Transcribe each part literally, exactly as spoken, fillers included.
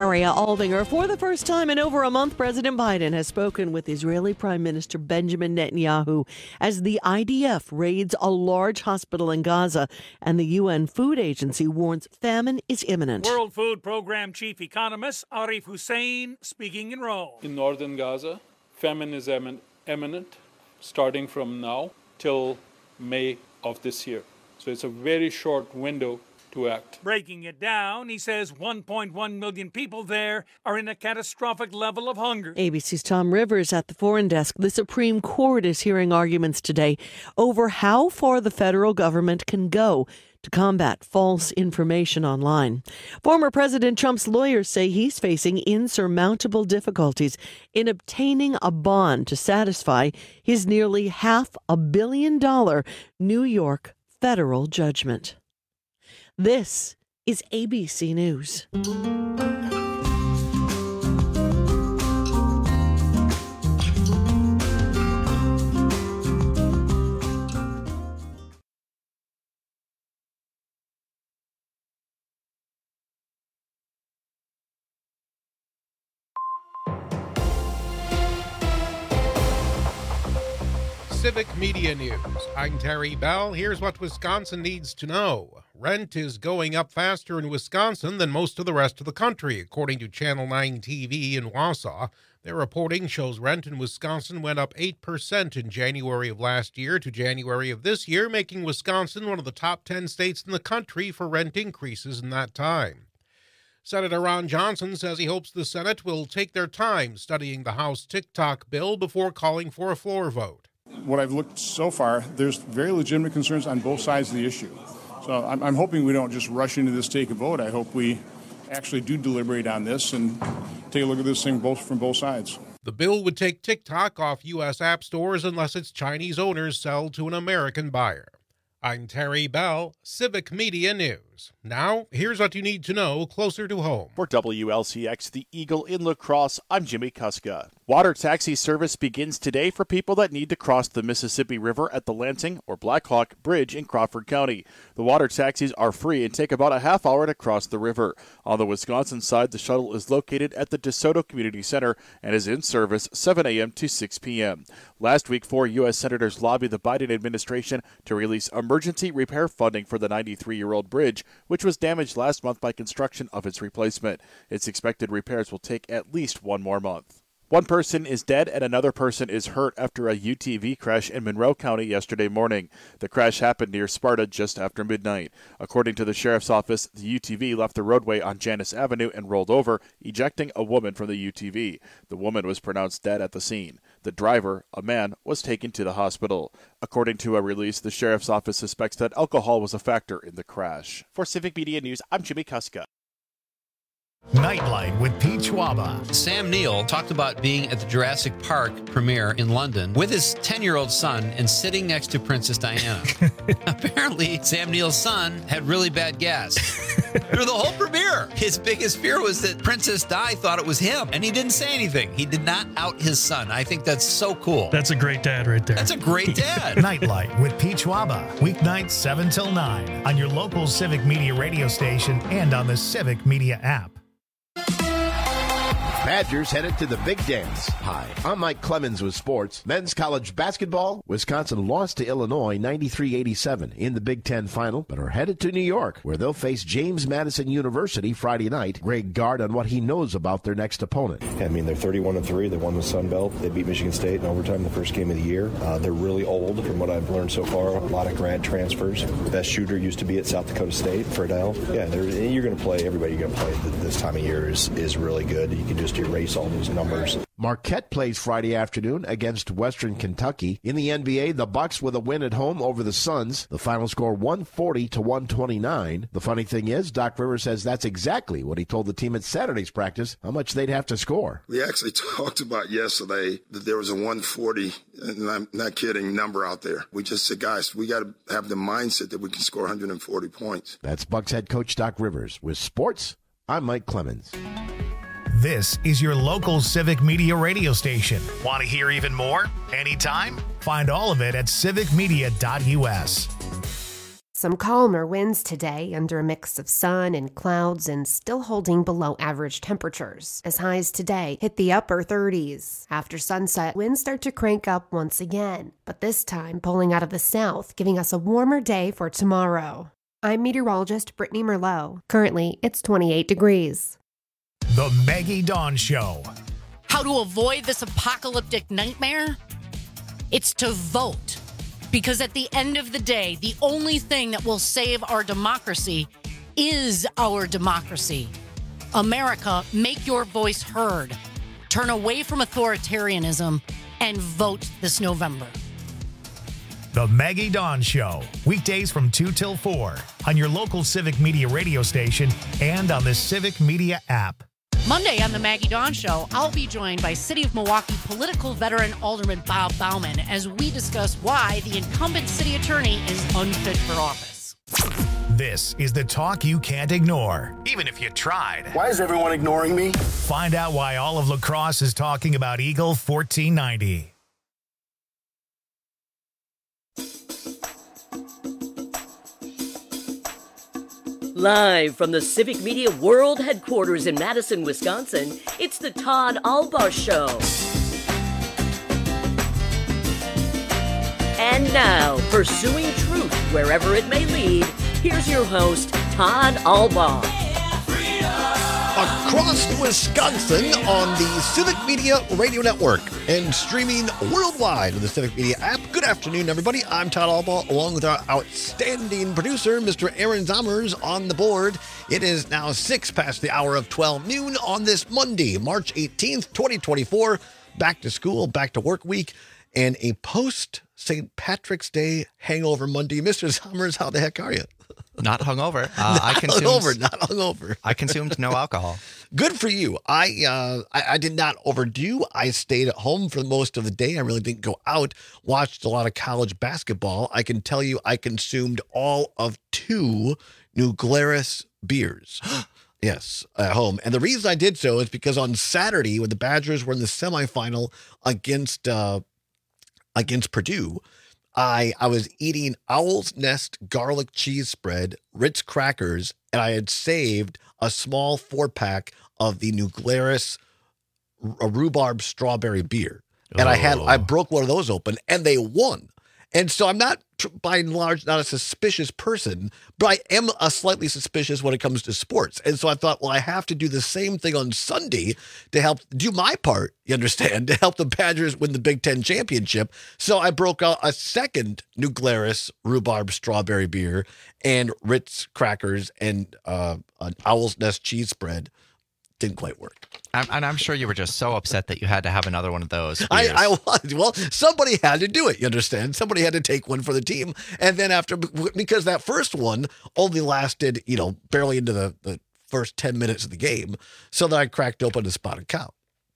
Maria Aldinger. For the first time in over a month, President Biden has spoken with Israeli Prime Minister Benjamin Netanyahu as the I D F raids a large hospital in Gaza and the U N Food Agency warns famine is imminent. World Food Program Chief Economist Arif Hussein speaking in Rome. In northern Gaza, famine is imminent starting from now till May of this year. So it's a very short window to act. Breaking it down, he says one point one million people there are in a catastrophic level of hunger. A B C's Tom Rivers at the Foreign Desk. The Supreme Court is hearing arguments today over how far the federal government can go to combat false information online. Former President Trump's lawyers say he's facing insurmountable difficulties in obtaining a bond to satisfy his nearly half a billion dollar New York federal judgment. This is A B C News. Civic Media News. I'm Terry Bell. Here's what Wisconsin needs to know. Rent is going up faster in Wisconsin than most of the rest of the country, according to Channel nine T V in Wausau. Their reporting shows rent in Wisconsin went up eight percent in January of last year to January of this year, making Wisconsin one of the top ten states in the country for rent increases in that time. Senator Ron Johnson says he hopes the Senate will take their time studying the House TikTok bill before calling for a floor vote. What I've looked so far, there's very legitimate concerns on both sides of the issue. So I'm, I'm hoping we don't just rush into this, take a vote. I hope we actually do deliberate on this and take a look at this thing both from both sides. The bill would take TikTok off U S app stores unless its Chinese owners sell to an American buyer. I'm Terry Bell, Civic Media News. Now, here's what you need to know closer to home. For W L C X, the Eagle in La Crosse, I'm Jimmy Kuska. Water taxi service begins today for people that need to cross the Mississippi River at the Lansing or Blackhawk Bridge in Crawford County. The water taxis are free and take about a half hour to cross the river. On the Wisconsin side, the shuttle is located at the DeSoto Community Center and is in service seven a.m. to six p.m. Last week, four U S senators lobbied the Biden administration to release emergency repair funding for the ninety-three-year-old bridge, which was damaged last month by construction of its replacement. Its expected repairs will take at least one more month. One person is dead and another person is hurt after a U T V crash in Monroe County yesterday morning. The crash happened near Sparta just after midnight. According to the sheriff's office, the U T V left the roadway on Janus Avenue and rolled over, ejecting a woman from the U T V. The woman was pronounced dead at the scene. The driver, a man, was taken to the hospital. According to a release, the sheriff's office suspects that alcohol was a factor in the crash. For Civic Media News, I'm Jimmy Kuska. Nightlight with Pete Schwaba. Sam Neill talked about being at the Jurassic Park premiere in London with his ten-year-old son and sitting next to Princess Diana. Apparently, Sam Neill's son had really bad gas through the whole premiere. His biggest fear was that Princess Di thought it was him, and he didn't say anything. He did not out his son. I think that's so cool. That's a great dad right there. That's a great dad. Nightlight with Pete Schwaba. Weeknights seven till nine on your local Civic Media radio station and on the Civic Media app. Badgers headed to the big dance. Hi, I'm Mike Clemens with sports. Men's college basketball. Wisconsin lost to Illinois ninety-three eighty-seven in the Big Ten final, but are headed to New York, where they'll face James Madison University Friday night. Greg Gard on what he knows about their next opponent. I mean, they're thirty-one and three. They won the Sun Belt. They beat Michigan State in overtime the first game of the year. Uh, they're really old, from what I've learned so far. A lot of grad transfers. The best shooter used to be at South Dakota State, Friedel. Yeah, you're going to play. Everybody you're going to play this time of year is, is really good. You can just erase all those numbers. Marquette plays Friday afternoon against Western Kentucky. In the N B A, the Bucks with a win at home over the Suns. The final score one forty to one twenty-nine. The funny thing is, Doc Rivers says that's exactly what he told the team at Saturday's practice, how much they'd have to score. We actually talked about yesterday that there was a one forty, and I'm not kidding, number out there. We just said, guys, we got to have the mindset that we can score one hundred forty points. That's Bucks head coach Doc Rivers. With sports, I'm Mike Clemens. This is your local Civic Media radio station. Want to hear even more? Anytime? Find all of it at civic media dot u s. Some calmer winds today under a mix of sun and clouds and still holding below average temperatures, as highs today hit the upper thirties. After sunset, winds start to crank up once again, but this time pulling out of the south, giving us a warmer day for tomorrow. I'm meteorologist Brittany Merlot. Currently, it's twenty-eight degrees. The Maggie Dawn Show. How to avoid this apocalyptic nightmare? It's to vote. Because at the end of the day, the only thing that will save our democracy is our democracy. America, make your voice heard. Turn away from authoritarianism and vote this November. The Maggie Dawn Show. Weekdays from two till four on your local Civic Media radio station and on the Civic Media app. Monday on the Maggie Dawn Show, I'll be joined by City of Milwaukee political veteran Alderman Bob Bauman as we discuss why the incumbent city attorney is unfit for office. This is the talk you can't ignore, even if you tried. Why is everyone ignoring me? Find out why all of La Crosse is talking about Eagle fourteen ninety. Live from the Civic Media World Headquarters in Madison, Wisconsin, it's the Todd Albaugh Show. And now, pursuing truth wherever it may lead, here's your host, Todd Albaugh. Across Wisconsin on the Civic Media Radio Network and streaming worldwide on the Civic Media app. Good afternoon, everybody. I'm Todd Albaugh, along with our outstanding producer, Mister Aaron Zommers, on the board. It is now six past the hour of twelve noon on this Monday, March eighteenth, twenty twenty-four. Back to school, back to work week, and a post-Saint Patrick's Day hangover Monday. Mister Zommers, how the heck are you? Not hungover. Uh, not I consumed, hungover, not hungover. I consumed no alcohol. Good for you. I, uh, I I did not overdo. I stayed at home for most of the day. I really didn't go out. Watched a lot of college basketball. I can tell you I consumed all of two New Glarus beers. Yes, at home. And the reason I did so is because on Saturday, when the Badgers were in the semifinal against uh, against Purdue, I I was eating Owl's Nest garlic cheese spread, Ritz crackers, and I had saved a small four-pack of the New Glarus a rhubarb strawberry beer. And oh. I had I broke one of those open, and they won. And so I'm not, by and large, not a suspicious person, but I am a slightly suspicious when it comes to sports. And so I thought, well, I have to do the same thing on Sunday to help do my part, you understand, to help the Badgers win the Big Ten championship. So I broke out a second New Glarus rhubarb strawberry beer and Ritz crackers and uh, an Owl's Nest cheese spread. Didn't quite work. I'm, and I'm sure you were just so upset that you had to have another one of those. I, I was. Well, somebody had to do it, you understand? Somebody had to take one for the team. And then after, because that first one only lasted, you know, barely into the, the first ten minutes of the game, so that I cracked open a spotted cow.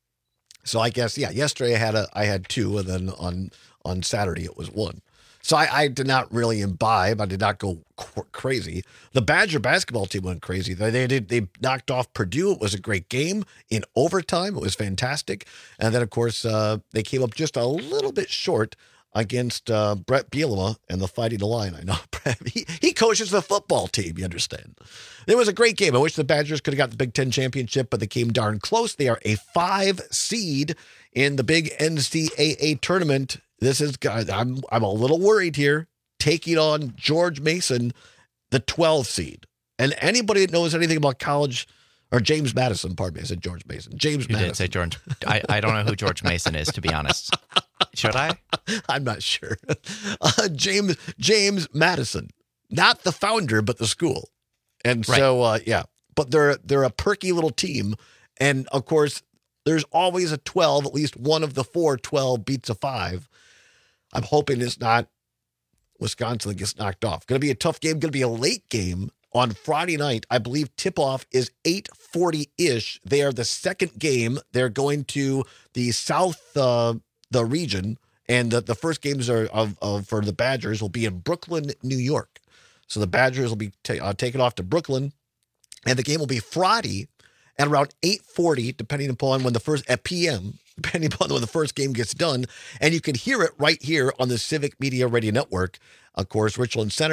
So I guess, yeah, yesterday I had a, I had two, and then on, on Saturday it was one. So I, I did not really imbibe. I did not go crazy. The Badger basketball team went crazy. They, they did. They knocked off Purdue. It was a great game in overtime. It was fantastic. And then, of course, uh, they came up just a little bit short against uh, Brett Bielema and the Fighting Illini. Know Brett, he, he coaches the football team, you understand. It was a great game. I wish the Badgers could have got the Big Ten championship, but they came darn close. They are a five seed in the big N C double A tournament. This is, I'm I'm a little worried here, taking on George Mason, the twelve seed. And anybody that knows anything about college, or James Madison, pardon me, I said George Mason. James you Madison. did say George. I, I don't know who George Mason is, to be honest. Should I? I'm not sure. Uh, James James Madison, not the founder, but the school. And right. so, uh, yeah, but they're they're a perky little team. And of course, there's always a twelve, at least one of the four twelve beats a five. I'm hoping it's not Wisconsin that gets knocked off. Going to be a tough game. Going to be a late game on Friday night. I believe tip-off is eight forty-ish. They are the second game. They're going to the South, uh, the region, and the, the first games are of, of for the Badgers will be in Brooklyn, New York. So the Badgers will be ta- uh, taken off to Brooklyn, and the game will be Friday at around eight forty, depending upon when the first, at P M, depending upon when the first game gets done. And you can hear it right here on the Civic Media Radio Network. Of course, Richland Center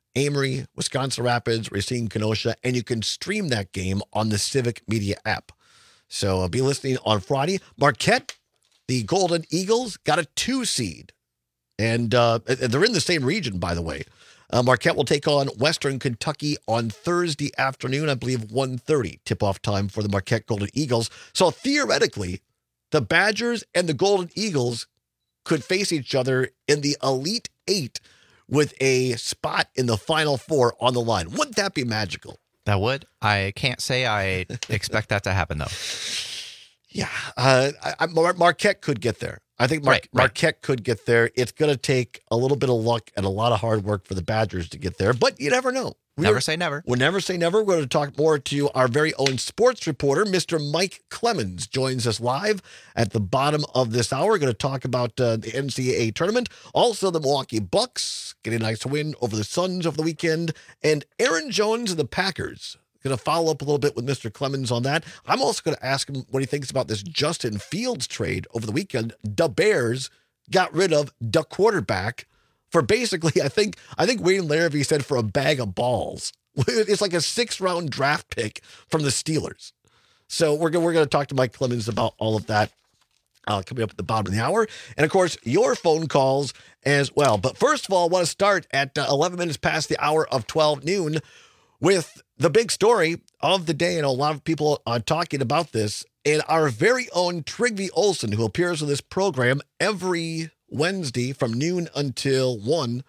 Amory, Wisconsin Rapids, Racine, Kenosha, and you can stream that game on the Civic Media app. So I'll be listening on Friday. Marquette, the Golden Eagles, got a two seed. And uh, they're in the same region, by the way. Uh, Marquette will take on Western Kentucky on Thursday afternoon, I believe one thirty, tip-off time for the Marquette Golden Eagles. So theoretically, the Badgers and the Golden Eagles could face each other in the Elite Eight with a spot in the Final Four on the line. Wouldn't that be magical? That would. I can't say I expect that to happen, though. Yeah. Uh, I, I, Mar- Marquette could get there. I think Mar- right, right. Marquette could get there. It's going to take a little bit of luck and a lot of hard work for the Badgers to get there, but you never know. We're, never say never. We'll never say never. We're going to talk more to our very own sports reporter, Mister Mike Clemens, joins us live at the bottom of this hour. We're going to talk about uh, the N C double A tournament, also the Milwaukee Bucks getting a nice win over the Suns over the weekend, and Aaron Jones and the Packers. Going to follow up a little bit with Mister Clemens on that. I'm also going to ask him what he thinks about this Justin Fields trade over the weekend. The Bears got rid of the quarterback for basically, I think, I think Wayne Larrivee said for a bag of balls. It's like a six-round draft pick from the Steelers. So we're going we're going to talk to Mike Clemens about all of that uh, coming up at the bottom of the hour. And, of course, your phone calls as well. But first of all, I want to start at uh, eleven minutes past the hour of twelve noon with the big story of the day, and a lot of people are talking about this, and our very own Trygve Olsen, who appears on this program every Wednesday from noon until one,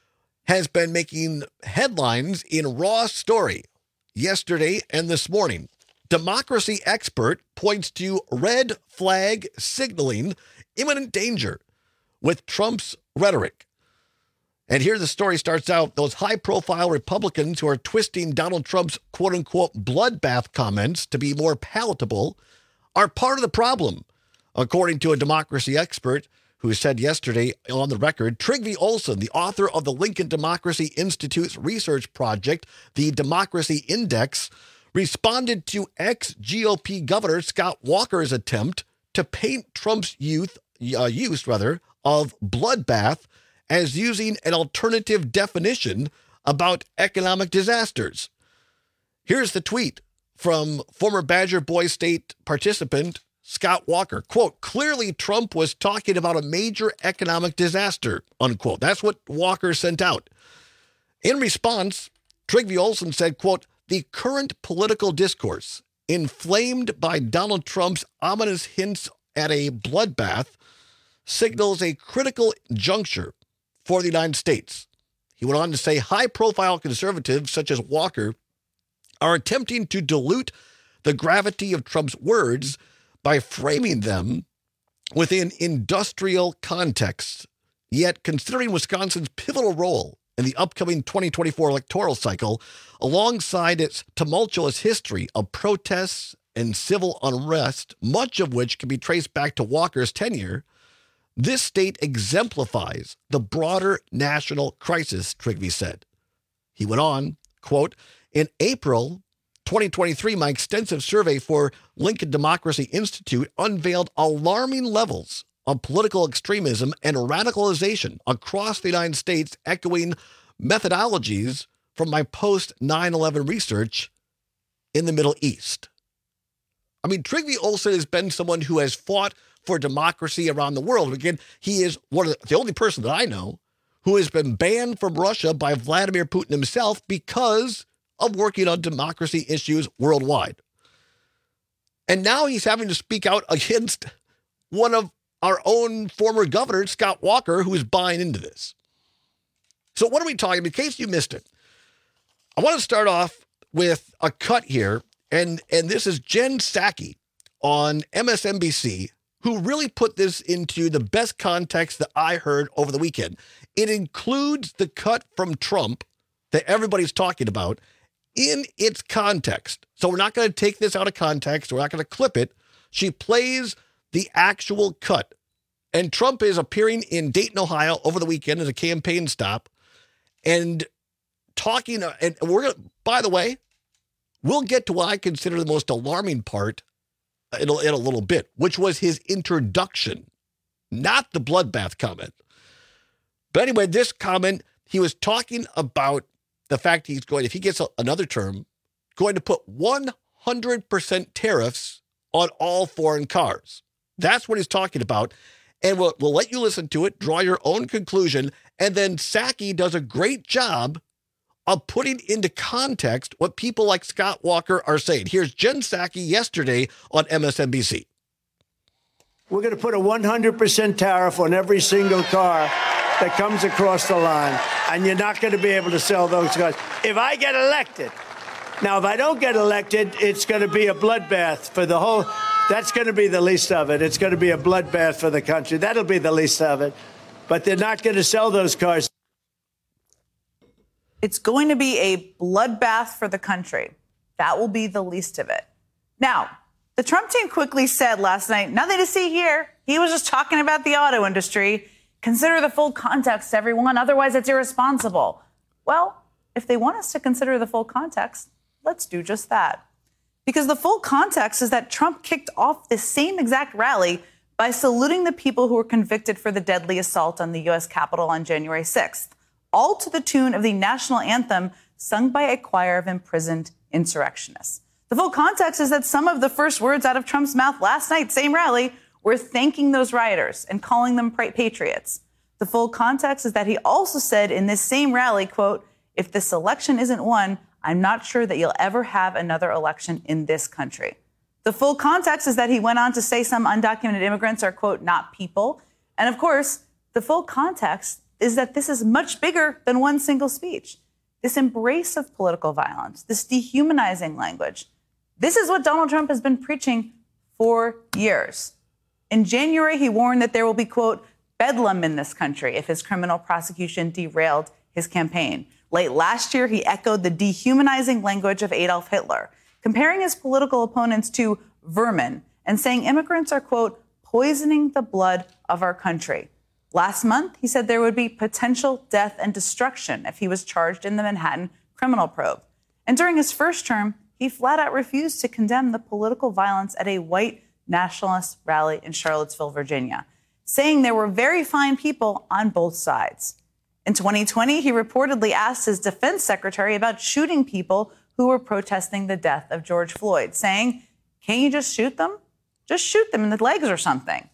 has been making headlines in Raw Story yesterday and this morning. Democracy expert points to red flag signaling imminent danger with Trump's rhetoric. And here the story starts out. Those high-profile Republicans who are twisting Donald Trump's quote-unquote bloodbath comments to be more palatable are part of the problem, according to a democracy expert who said yesterday on the record. Trygve Olsen, the author of the Lincoln Democracy Institute's research project, the Democracy Index, responded to ex-G O P Governor Scott Walker's attempt to paint Trump's youth, uh, use rather, of bloodbath as using an alternative definition about economic disasters. Here's the tweet from former Badger Boy State participant Scott Walker. Quote, clearly Trump was talking about a major economic disaster, unquote. That's what Walker sent out. In response, Trygve Olsen said, quote, the current political discourse, inflamed by Donald Trump's ominous hints at a bloodbath, signals a critical juncture for the United States. He went on to say high-profile conservatives such as Walker are attempting to dilute the gravity of Trump's words by framing them within industrial contexts. Yet, considering Wisconsin's pivotal role in the upcoming twenty twenty-four electoral cycle, alongside its tumultuous history of protests and civil unrest, much of which can be traced back to Walker's tenure, this state exemplifies the broader national crisis, Trygve said. He went on, quote, in April twenty twenty-three, my extensive survey for Lincoln Democracy Institute unveiled alarming levels of political extremism and radicalization across the United States, echoing methodologies from my post nine eleven research in the Middle East. I mean, Trygve Olsen has been someone who has fought for democracy around the world. Again, he is one of the, the only person that I know who has been banned from Russia by Vladimir Putin himself because of working on democracy issues worldwide. And now he's having to speak out against one of our own former governor, Scott Walker, who is buying into this. So what are we talking about? In case you missed it, I want to start off with a cut here, and, and this is Jen Psaki on M S N B C, who really put this into the best context that I heard over the weekend. It includes the cut from Trump that everybody's talking about in its context. So we're not going to take this out of context. We're not going to clip it. She plays the actual cut. And Trump is appearing in Dayton, Ohio over the weekend as a campaign stop and talking. And we're going to, by the way, we'll get to what I consider the most alarming part in a, in a little bit, which was his introduction, not the bloodbath comment. But anyway, this comment, he was talking about the fact he's going, if he gets a, another term, going to put one hundred percent tariffs on all foreign cars. That's what he's talking about. And we'll, we'll let you listen to it, draw your own conclusion. And then Psaki does a great job of putting into context what people like Scott Walker are saying. Here's Jen Psaki yesterday on M S N B C. We're going to put a one hundred percent tariff on every single car that comes across the line, and you're not going to be able to sell those cars. If I get elected, now, if I don't get elected, it's going to be a bloodbath for the whole, that's going to be the least of it. It's going to be a bloodbath for the country. That'll be the least of it. But they're not going to sell those cars. It's going to be a bloodbath for the country. That will be the least of it. Now, the Trump team quickly said last night, nothing to see here. He was just talking about the auto industry. Consider the full context, everyone. Otherwise, it's irresponsible. Well, if they want us to consider the full context, let's do just that. Because the full context is that Trump kicked off this same exact rally by saluting the people who were convicted for the deadly assault on the U S Capitol on January sixth, all to the tune of the national anthem sung by a choir of imprisoned insurrectionists. The full context is that some of the first words out of Trump's mouth last night, same rally, were thanking those rioters and calling them patriots. The full context is that he also said in this same rally, quote, if this election isn't won, I'm not sure that you'll ever have another election in this country. The full context is that he went on to say some undocumented immigrants are, quote, not people. And of course, the full context is that this is much bigger than one single speech. This embrace of political violence, this dehumanizing language. This is what Donald Trump has been preaching for years. In January, he warned that there will be, quote, bedlam in this country if his criminal prosecution derailed his campaign. Late last year, he echoed the dehumanizing language of Adolf Hitler, comparing his political opponents to vermin and saying immigrants are, quote, poisoning the blood of our country. Last month, he said there would be potential death and destruction if he was charged in the Manhattan criminal probe. And during his first term, he flat out refused to condemn the political violence at a white nationalist rally in Charlottesville, Virginia, saying there were very fine people on both sides. In twenty twenty, he reportedly asked his defense secretary about shooting people who were protesting the death of George Floyd, saying, can't you just shoot them? Just shoot them in the legs or something.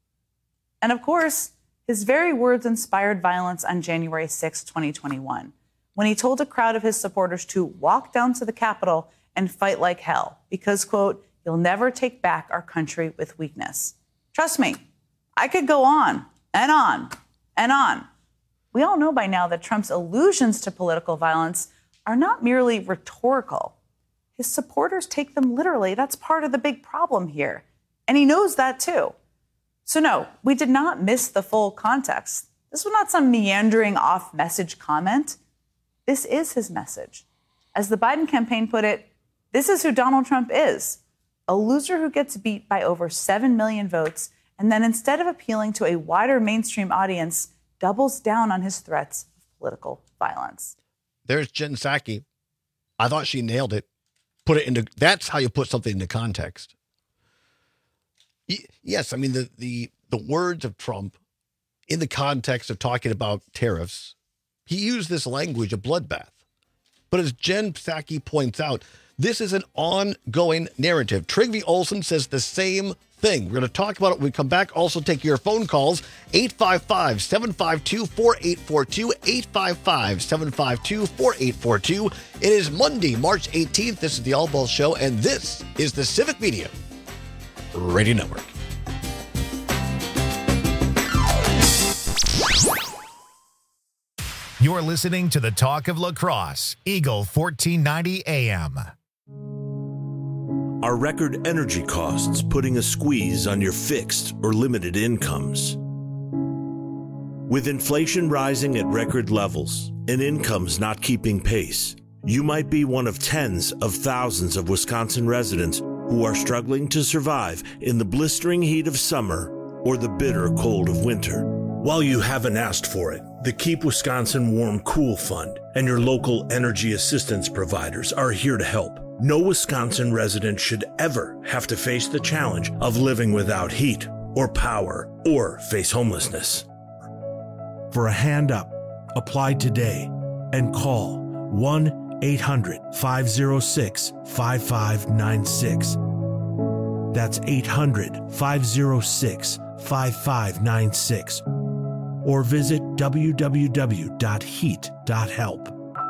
And of course, his very words inspired violence on January sixth, twenty twenty-one, when he told a crowd of his supporters to walk down to the Capitol and fight like hell because, quote, you'll never take back our country with weakness. Trust me, I could go on and on and on. We all know by now that Trump's allusions to political violence are not merely rhetorical. His supporters take them literally. That's part of the big problem here. And he knows that too. So no, we did not miss the full context. This was not some meandering off-message comment. This is his message. As the Biden campaign put it, this is who Donald Trump is. A loser who gets beat by over seven million votes and then instead of appealing to a wider mainstream audience, doubles down on his threats of political violence. There's Jen Psaki. I thought she nailed it. Put it into, that's how you put something into context. Yes, I mean, the, the, the words of Trump in the context of talking about tariffs, he used this language, a bloodbath. But as Jen Psaki points out, this is an ongoing narrative. Trygve Olsen says the same thing. We're going to talk about it when we come back. Also take your phone calls, eight five five, seven five two, four eight four two, eight five five, seven five two, four eight four two. It is Monday, March eighteenth. This is the All Balls Show, and this is the Civic Media Radio Network. You're listening to the Talk of La Crosse, Eagle fourteen ninety A M. Are record energy costs putting a squeeze on your fixed or limited incomes? With inflation rising at record levels and incomes not keeping pace, you might be one of tens of thousands of Wisconsin residents who are struggling to survive in the blistering heat of summer or the bitter cold of winter. While you haven't asked for it, the Keep Wisconsin Warm Cool Fund and your local energy assistance providers are here to help. No Wisconsin resident should ever have to face the challenge of living without heat or power or face homelessness. For a hand up, apply today and call one eight hundred five oh six five five nine six. That's eight hundred five oh six five five nine six. Or visit w w w dot heat dot help.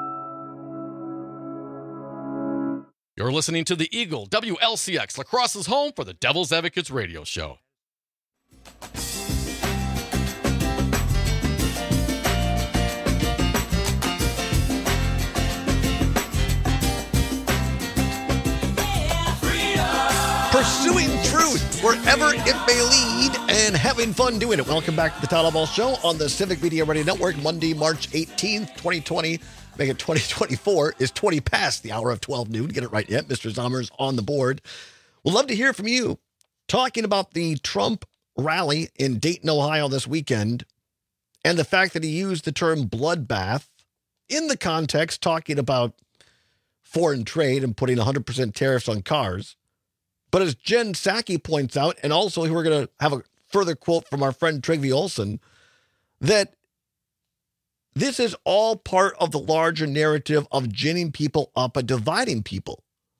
You're listening to the Eagle W L C X, La Crosse's home for the Devil's Advocates radio show. Pursuing truth wherever it may lead and having fun doing it. Welcome back to the Todd Ball Show on the Civic Media Radio Network, Monday, March eighteenth, twenty twenty. Make it twenty twenty-four is twenty past the hour of twelve noon. Get it right yet. Mister Zommer's on the board. We'd love to hear from you. Talking about the Trump rally in Dayton, Ohio this weekend, and the fact that he used the term bloodbath in the context talking about foreign trade and putting one hundred percent tariffs on cars. But as Jen Psaki points out, and also we're going to have a further quote from our friend Trygve Olsen, that this is all part of the larger narrative of ginning people up and dividing people.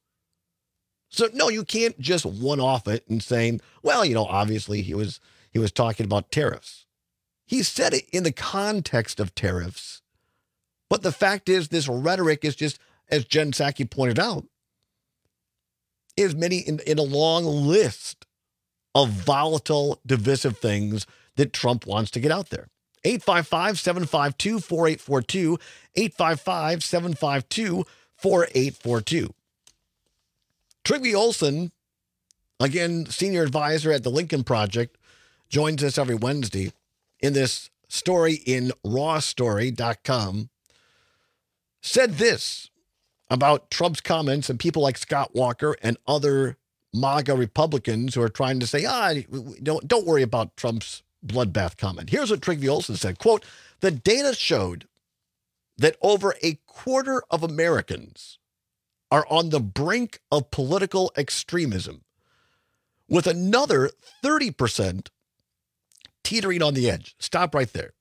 So, no, you can't just one-off it and saying, well, you know, obviously he was he was talking about tariffs. He said it in the context of tariffs. But the fact is, this rhetoric is just, as Jen Psaki pointed out, is many in, in a long list of volatile, divisive things that Trump wants to get out there. eight five five, seven five two, four eight four two, eight five five, seven five two, four eight four two. Trygve Olsen, again, senior advisor at the Lincoln Project, joins us every Wednesday in this story in raw story dot com, said this about Trump's comments and people like Scott Walker and other MAGA Republicans who are trying to say, ah, don't, don't worry about Trump's bloodbath comment. Here's what Trygve Olsen said, quote, the data showed that over a quarter of Americans are on the brink of political extremism, with another thirty percent teetering on the edge. Stop right there.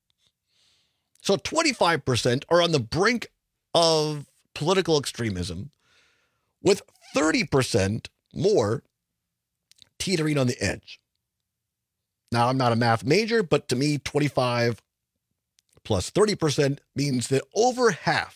So twenty-five percent are on the brink of political extremism, with thirty percent more teetering on the edge. Now, I'm not a math major, but to me, twenty-five plus thirty percent means that over half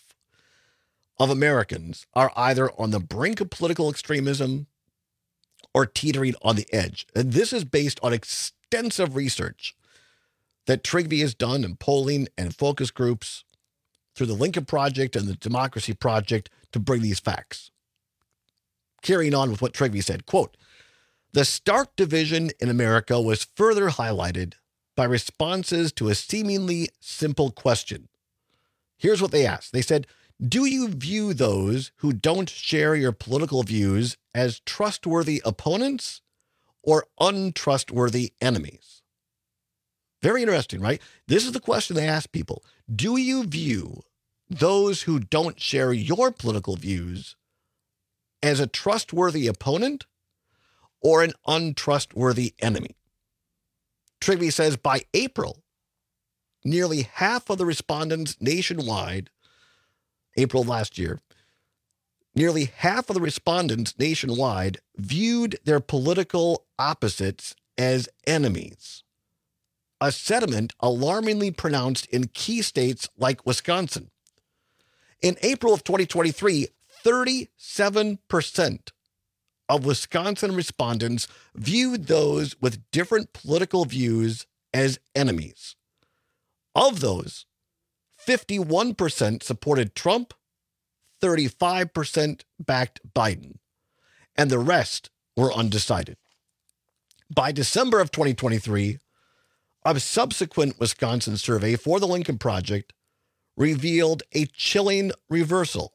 of Americans are either on the brink of political extremism or teetering on the edge. And this is based on extensive research that Trygve has done in polling and focus groups through the Lincoln Project and the Democracy Project to bring these facts. Carrying on with what Trygve said, quote, the stark division in America was further highlighted by responses to a seemingly simple question. Here's what they asked. They said, do you view those who don't share your political views as trustworthy opponents or untrustworthy enemies? Very interesting, right? This is the question they ask people. Do you view those who don't share your political views as a trustworthy opponent or an untrustworthy enemy? Trygve says by April, nearly half of the respondents nationwide, April of last year, nearly half of the respondents nationwide viewed their political opposites as enemies, a sentiment alarmingly pronounced in key states like Wisconsin. In April of twenty twenty-three, thirty-seven percent of Wisconsin respondents viewed those with different political views as enemies. Of those, fifty-one percent supported Trump, thirty-five percent backed Biden, and the rest were undecided. By December of twenty twenty-three, a subsequent Wisconsin survey for the Lincoln Project revealed a chilling reversal.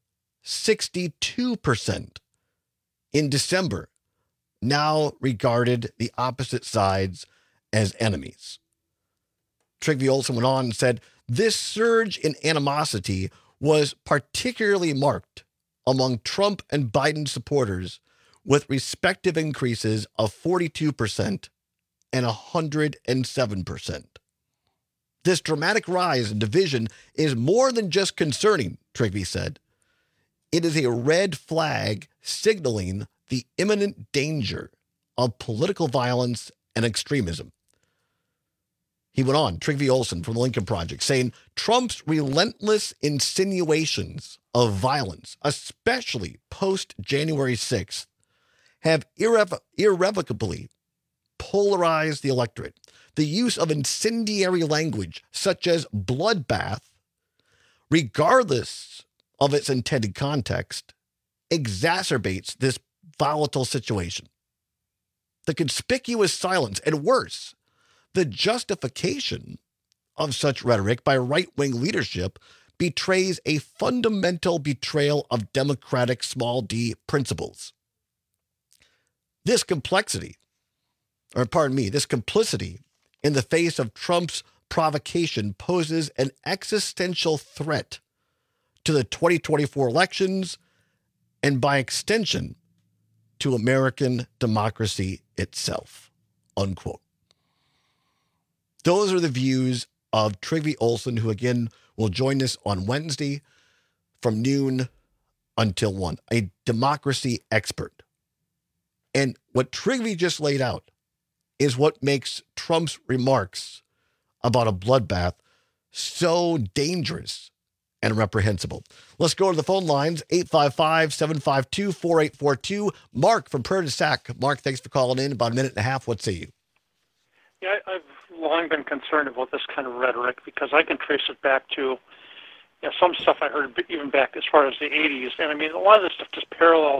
sixty-two percent in December now regarded the opposite sides as enemies. Trygve Olsen went on and said, this surge in animosity was particularly marked among Trump and Biden supporters, with respective increases of forty-two percent and one hundred seven percent. This dramatic rise in division is more than just concerning, Trygve said. It is a red flag signaling the imminent danger of political violence and extremism. He went on, Trygve Olsen from the Lincoln Project, saying Trump's relentless insinuations of violence, especially post-January sixth, have irrevo- irrevocably polarized the electorate. The use of incendiary language, such as bloodbath, regardless of its intended context, exacerbates this volatile situation. The conspicuous silence, and worse, the justification of such rhetoric by right-wing leadership betrays a fundamental betrayal of democratic small d principles. This complexity, or pardon me, this complicity in the face of Trump's provocation poses an existential threat to the twenty twenty-four elections and, by extension, to American democracy itself, unquote. Those are the views of Trygve Olsen, who again will join us on Wednesday from noon until one, a democracy expert. And what Trygve just laid out is what makes Trump's remarks about a bloodbath so dangerous and reprehensible. Let's go to the phone lines, eight five five, seven five two, four eight four two. Mark from Prairie du Sac. Mark, thanks for calling in. About a minute and a half. What say you? Yeah, I've long been concerned about this kind of rhetoric because I can trace it back to you know, some stuff I heard even back as far as the eighties. And I mean, a lot of this stuff just parallels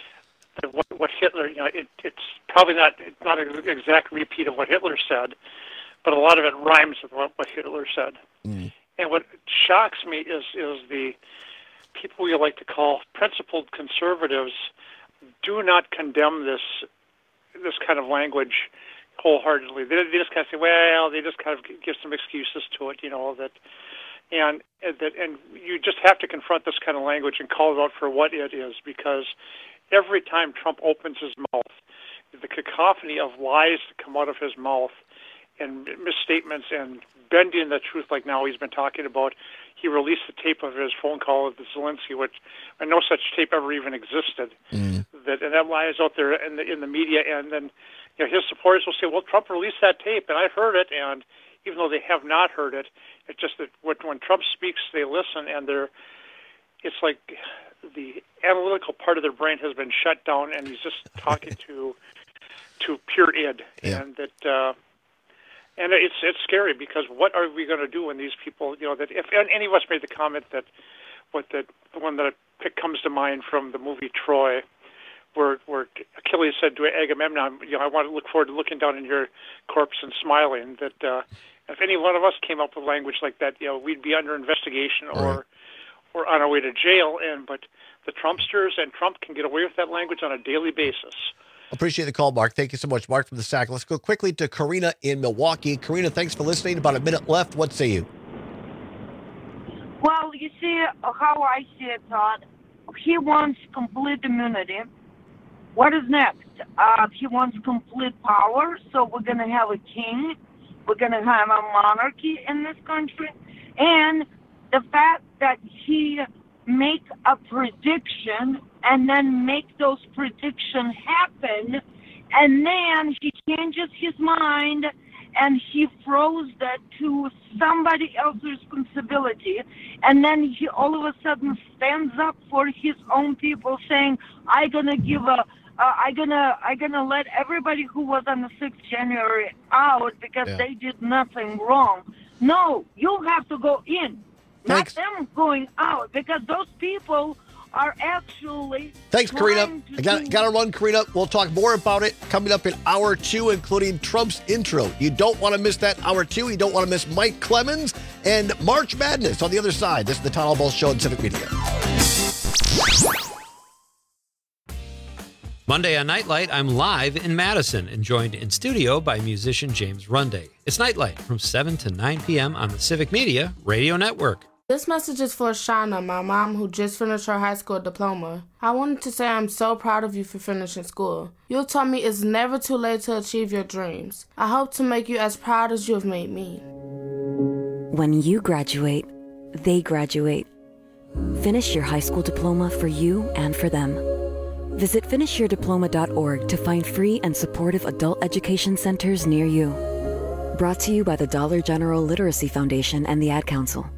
what, what Hitler, you know, it, it's probably not it's not an exact repeat of what Hitler said, but a lot of it rhymes with what, what Hitler said. Mm. And what shocks me is is the people we like to call principled conservatives do not condemn this this kind of language wholeheartedly. They, they just kind of say, well, they just kind of give some excuses to it, you know, that, and that, and you just have to confront this kind of language and call it out for what it is, because every time Trump opens his mouth, the cacophony of lies that come out of his mouth and misstatements and bending the truth, like now he's been talking about. He released the tape of his phone call with Zelensky, which and no such tape ever even existed. Mm. That and that lies out there in the in the media, and then you know, his supporters will say, "Well, Trump released that tape, and I've heard it." And even though they have not heard it, it's just that when Trump speaks, they listen, and they're. It's like the analytical part of their brain has been shut down, and he's just talking to to pure id, yeah. and that. Uh, And it's it's scary because what are we going to do when these people, you know, that if any of us made the comment that what the, the one that I picked comes to mind from the movie Troy, where where Achilles said to Agamemnon, you know, I want to look forward to looking down in your corpse and smiling. That uh, if any one of us came up with language like that, you know, we'd be under investigation or right. or on our way to jail. And but the Trumpsters and Trump can get away with that language on a daily basis. Appreciate the call, Mark. Thank you so much, Mark from the Sac. Let's go quickly to Karina in Milwaukee. Karina, thanks for listening. About a minute left. What say you? Well, you see, how I see it, Todd, he wants complete immunity. What is next? Uh, he wants complete power, so we're going to have a king. We're going to have a monarchy in this country. And the fact that he make a prediction and then make those predictions happen, and then he changes his mind and he throws that to somebody else's responsibility, and then he all of a sudden stands up for his own people, saying, "I'm gonna give a, uh, I'm gonna, I'm gonna let everybody who was on the sixth of January out because yeah. they did nothing wrong." No, you have to go in. Thanks. Not them going out, because those people are actually. Thanks, Karina. I got got to run, Karina. We'll talk more about it coming up in hour two, including Trump's intro. You don't want to miss that hour two. You don't want to miss Mike Clemens and March Madness on the other side. This is the Todd Albaugh Show on Civic Media. Monday on Nightlight, I'm live in Madison and joined in studio by musician James Runday. It's Nightlight from seven to nine p.m. on the Civic Media Radio Network. This message is for Shauna, my mom, who just finished her high school diploma. I wanted to say I'm so proud of you for finishing school. You taught me it's never too late to achieve your dreams. I hope to make you as proud as you have made me. When you graduate, they graduate. Finish your high school diploma for you and for them. Visit finish your diploma dot org to find free and supportive adult education centers near you. Brought to you by the Dollar General Literacy Foundation and the Ad Council.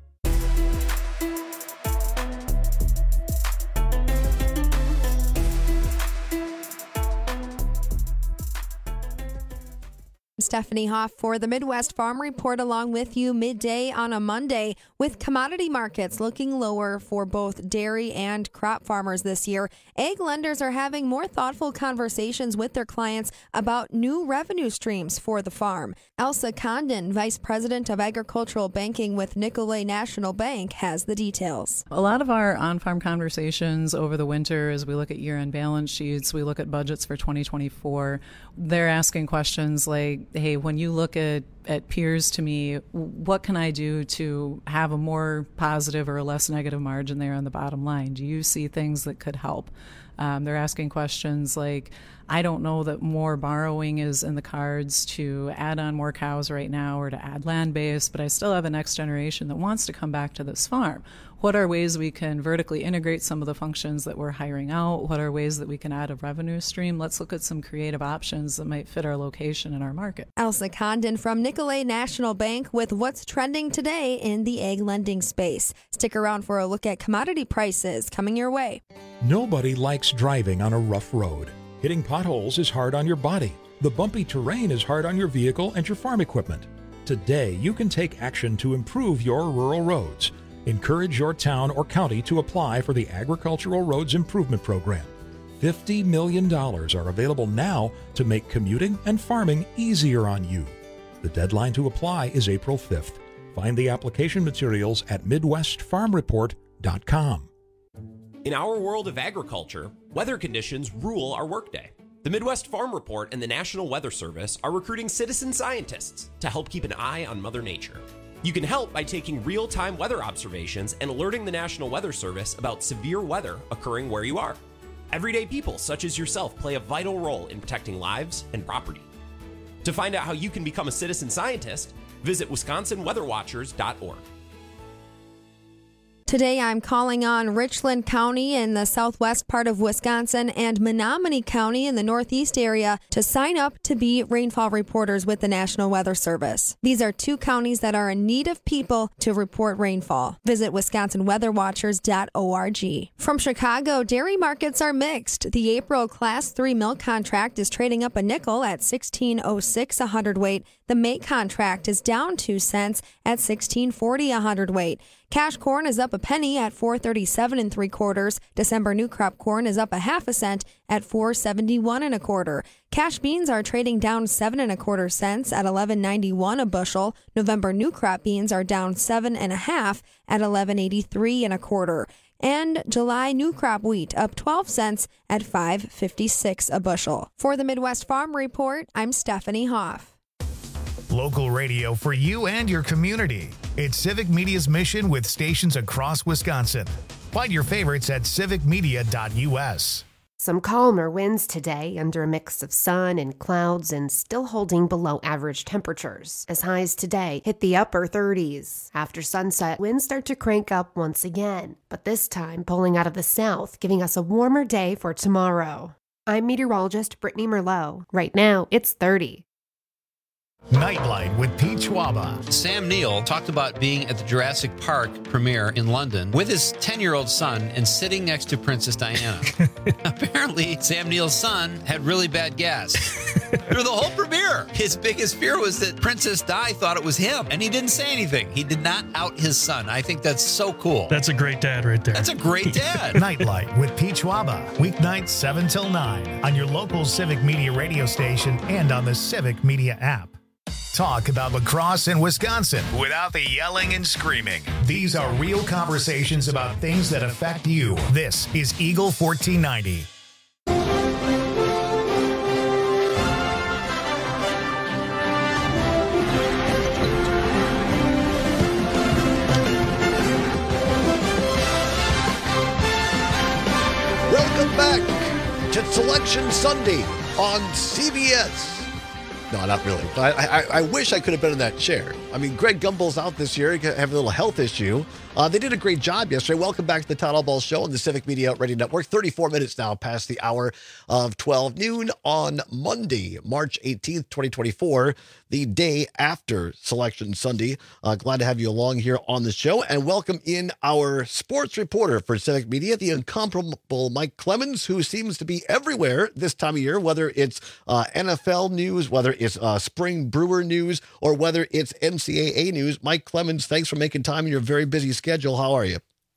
Stephanie Hoff for the Midwest Farm Report along with you midday on a Monday with commodity markets looking lower for both dairy and crop farmers this year. Ag lenders are having more thoughtful conversations with their clients about new revenue streams for the farm. Elsa Condon, Vice President of Agricultural Banking with Nicolet National Bank, has the details. A lot of our on-farm conversations over the winter as we look at year-end balance sheets, we look at budgets for twenty twenty-four, they're asking questions like, hey, when you look at, at peers to me, what can I do to have a more positive or a less negative margin there on the bottom line? Do you see things that could help? Um, they're asking questions like, I don't know that more borrowing is in the cards to add on more cows right now or to add land base, but I still have a next generation that wants to come back to this farm. What are ways we can vertically integrate some of the functions that we're hiring out? What are ways that we can add a revenue stream? Let's look at some creative options that might fit our location and our market. Elsa Condon from Nicolet National Bank with what's trending today in the ag lending space. Stick around for a look at commodity prices coming your way. Nobody likes driving on a rough road. Hitting potholes is hard on your body. The bumpy terrain is hard on your vehicle and your farm equipment. Today, you can take action to improve your rural roads. Encourage your town or county to apply for the Agricultural Roads Improvement Program. fifty million dollars are available now to make commuting and farming easier on you. The deadline to apply is April fifth. Find the application materials at midwest farm report dot com. In our world of agriculture, weather conditions rule our workday. The Midwest Farm Report and the National Weather Service are recruiting citizen scientists to help keep an eye on Mother Nature. You can help by taking real-time weather observations and alerting the National Weather Service about severe weather occurring where you are. Everyday people such as yourself play a vital role in protecting lives and property. To find out how you can become a citizen scientist, visit wisconsin weather watchers dot org. Today, I'm calling on Richland County in the southwest part of Wisconsin and Menominee County in the northeast area to sign up to be rainfall reporters with the National Weather Service. These are two counties that are in need of people to report rainfall. Visit wisconsin weather watchers dot org. From Chicago, dairy markets are mixed. The April Class three milk contract is trading up a nickel at sixteen oh six a hundredweight. The May contract is down two cents at sixteen forty a hundredweight. Cash corn is up a penny at four thirty-seven and three quarters. December new crop corn is up a half a cent at four seventy-one and a quarter. Cash beans are trading down seven and a quarter cents at eleven ninety-one a bushel. November new crop beans are down seven and a half at eleven eighty-three and a quarter. And July new crop wheat up twelve cents at five fifty-six a bushel. For the Midwest Farm Report, I'm Stephanie Hoff. Local radio for you and your community. It's Civic Media's mission with stations across Wisconsin. Find your favorites at civic media dot u s. Some calmer winds today under a mix of sun and clouds and still holding below average temperatures. As highs today hit the upper thirties. After sunset, winds start to crank up once again, but this time pulling out of the south, giving us a warmer day for tomorrow. I'm meteorologist Brittany Merlot. Right now, it's thirty. Nightlight with Pete Schwaba. Sam Neill talked about being at the Jurassic Park premiere in London with his ten-year-old son and sitting next to Princess Diana. Apparently, Sam Neill's son had really bad gas through the whole premiere. His biggest fear was that Princess Di thought it was him, and he didn't say anything. He did not out his son. I think that's so cool. That's a great dad right there. That's a great dad. Nightlight with Pete Schwaba. Weeknights seven till nine on your local Civic Media radio station and on the Civic Media app. Talk about lacrosse in Wisconsin without the yelling and screaming. These are real conversations about things that affect you. This is Eagle fourteen ninety. Welcome back to Selection Sunday on C B S. No, not really. But I, I, I wish I could have been in that chair. I mean, Greg Gumbel's out this year. He have a little health issue. Uh, they did a great job yesterday. Welcome back to the Todd Allball Show on the Civic Media Radio Network. thirty-four minutes now past the hour of twelve noon on Monday, March eighteenth, twenty twenty-four, the day after Selection Sunday. Uh, glad to have you along here on the show. And welcome in our sports reporter for Civic Media, the incomparable Mike Clemens, who seems to be everywhere this time of year, whether it's uh, N F L news, whether it's uh, spring Brewer news, or whether it's N C double A news. Mike Clemens, thanks for making time in your very busy schedule. How are you?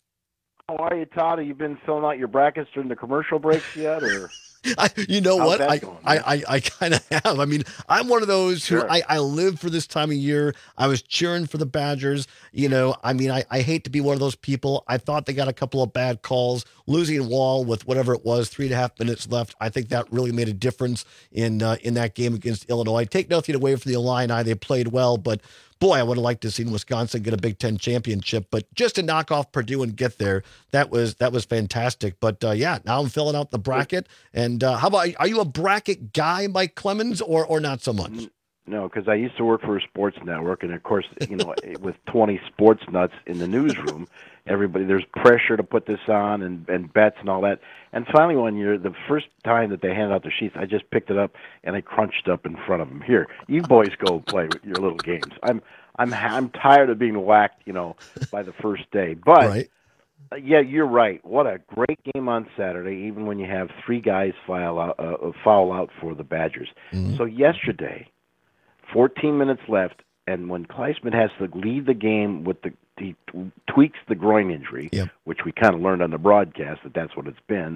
How are you, Todd? Have you been filling out your brackets during the commercial breaks yet, or? I, you know How's what? that I, going, I, man? I, I kind of have. I mean, I'm one of those who Sure. I, I live for this time of year. I was cheering for the Badgers. You know, I mean, I, I hate to be one of those people. I thought they got a couple of bad calls. Losing Wall with whatever it was, three and a half minutes left. I think that really made a difference in uh, in that game against Illinois. Take nothing away from the Illini. They played well, but boy, I would have liked to have seen Wisconsin get a Big Ten championship. But just to knock off Purdue and get there, that was that was fantastic. But uh, yeah, now I'm filling out the bracket. And uh, how about, are you a bracket guy, Mike Clemens, or or not so much? No, because I used to work for a sports network, and of course, you know, with twenty sports nuts in the newsroom, everybody, there's pressure to put this on and, and bets and all that. And finally, one year, the first time that they handed out the sheets, I just picked it up and I crunched up in front of them. Here, you boys go play with your little games. I'm I'm I'm tired of being whacked, you know, by the first day. But right. uh, yeah, you're right. What a great game on Saturday, even when you have three guys foul out, uh, foul out for the Badgers. Mm-hmm. So yesterday, fourteen minutes left, and when Kleisman has to lead the game with the he tweaks the groin injury, yep. which we kind of learned on the broadcast that that's what it's been.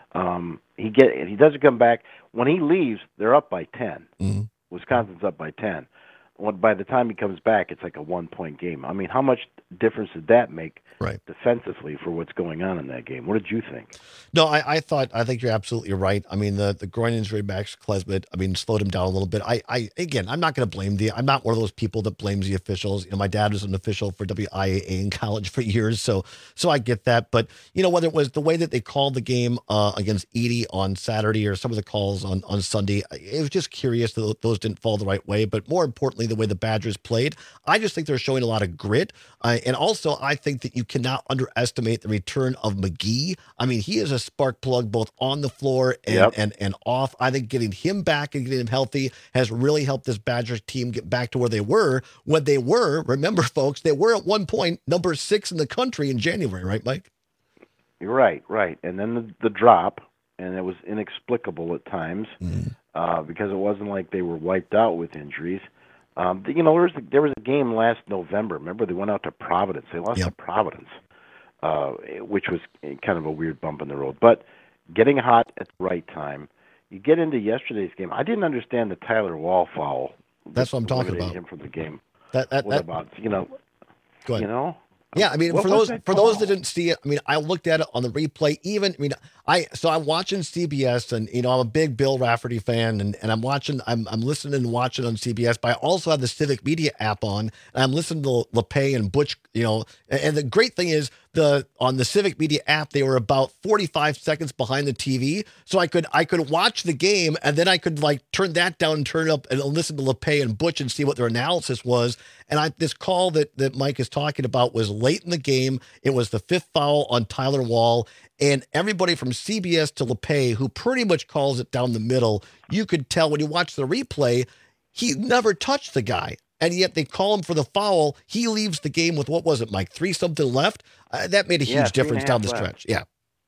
Um, he get he doesn't come back. When he leaves, they're up by ten. Mm-hmm. Wisconsin's up by ten. When, by the time he comes back, it's like a one-point game. I mean, how much difference did that make right. defensively for what's going on in that game? What did you think? No, I, I thought I think you're absolutely right. I mean, the, the groin injury, Max Klesmit, I mean, slowed him down a little bit. I, I again, I'm not going to blame the. I'm not one of those people that blames the officials. You know, my dad was an official for W I A A in college for years, so so I get that. But you know, whether it was the way that they called the game uh, against Edie on Saturday or some of the calls on on Sunday, it was just curious that those didn't fall the right way. But more importantly, the way the Badgers played, I just think they're showing a lot of grit, uh, and also I think that you cannot underestimate the return of McGee. I mean, he is a spark plug both on the floor and, Yep. and, and off. I think getting him back and getting him healthy has really helped this Badgers team get back to where they were when they were. Remember, folks, they were at one point number six in the country in January, right, Mike? You're right, right. And then the, the drop, and it was inexplicable at times Mm. uh, because it wasn't like they were wiped out with injuries. Um, you know, there was, a, there was a game last November. Remember, they went out to Providence. They lost Yep. to Providence, uh, which was kind of a weird bump in the road. But getting hot at the right time. You get into yesterday's game. I didn't understand the Tyler Wall foul. That's what I'm talking eliminating about. Him from the game. That, that, What that, about, you know, go ahead. you know? Yeah, I mean, What for was those that for those call? that didn't see it, I mean, I looked at it on the replay. Even, I mean, I so I'm watching C B S, and you know, I'm a big Bill Rafferty fan, and, and I'm watching, I'm I'm listening and watching on C B S. But I also have the Civic Media app on, and I'm listening to LePay and Butch. You know, and, and the great thing is the on the Civic Media app, they were about forty-five seconds behind the T V, so I could I could watch the game, and then I could like turn that down and turn it up and listen to LePay and Butch and see what their analysis was. And I this call that that Mike is talking about was late in the game. It was the fifth foul on Tyler Wall, and everybody from C B S to LePay, who pretty much calls it down the middle, you could tell when you watch the replay, he never touched the guy. And yet they call him for the foul. He leaves the game with, what was it, Mike, three something left? Uh, that made a huge Yeah, three and a difference down the half stretch. left. Yeah.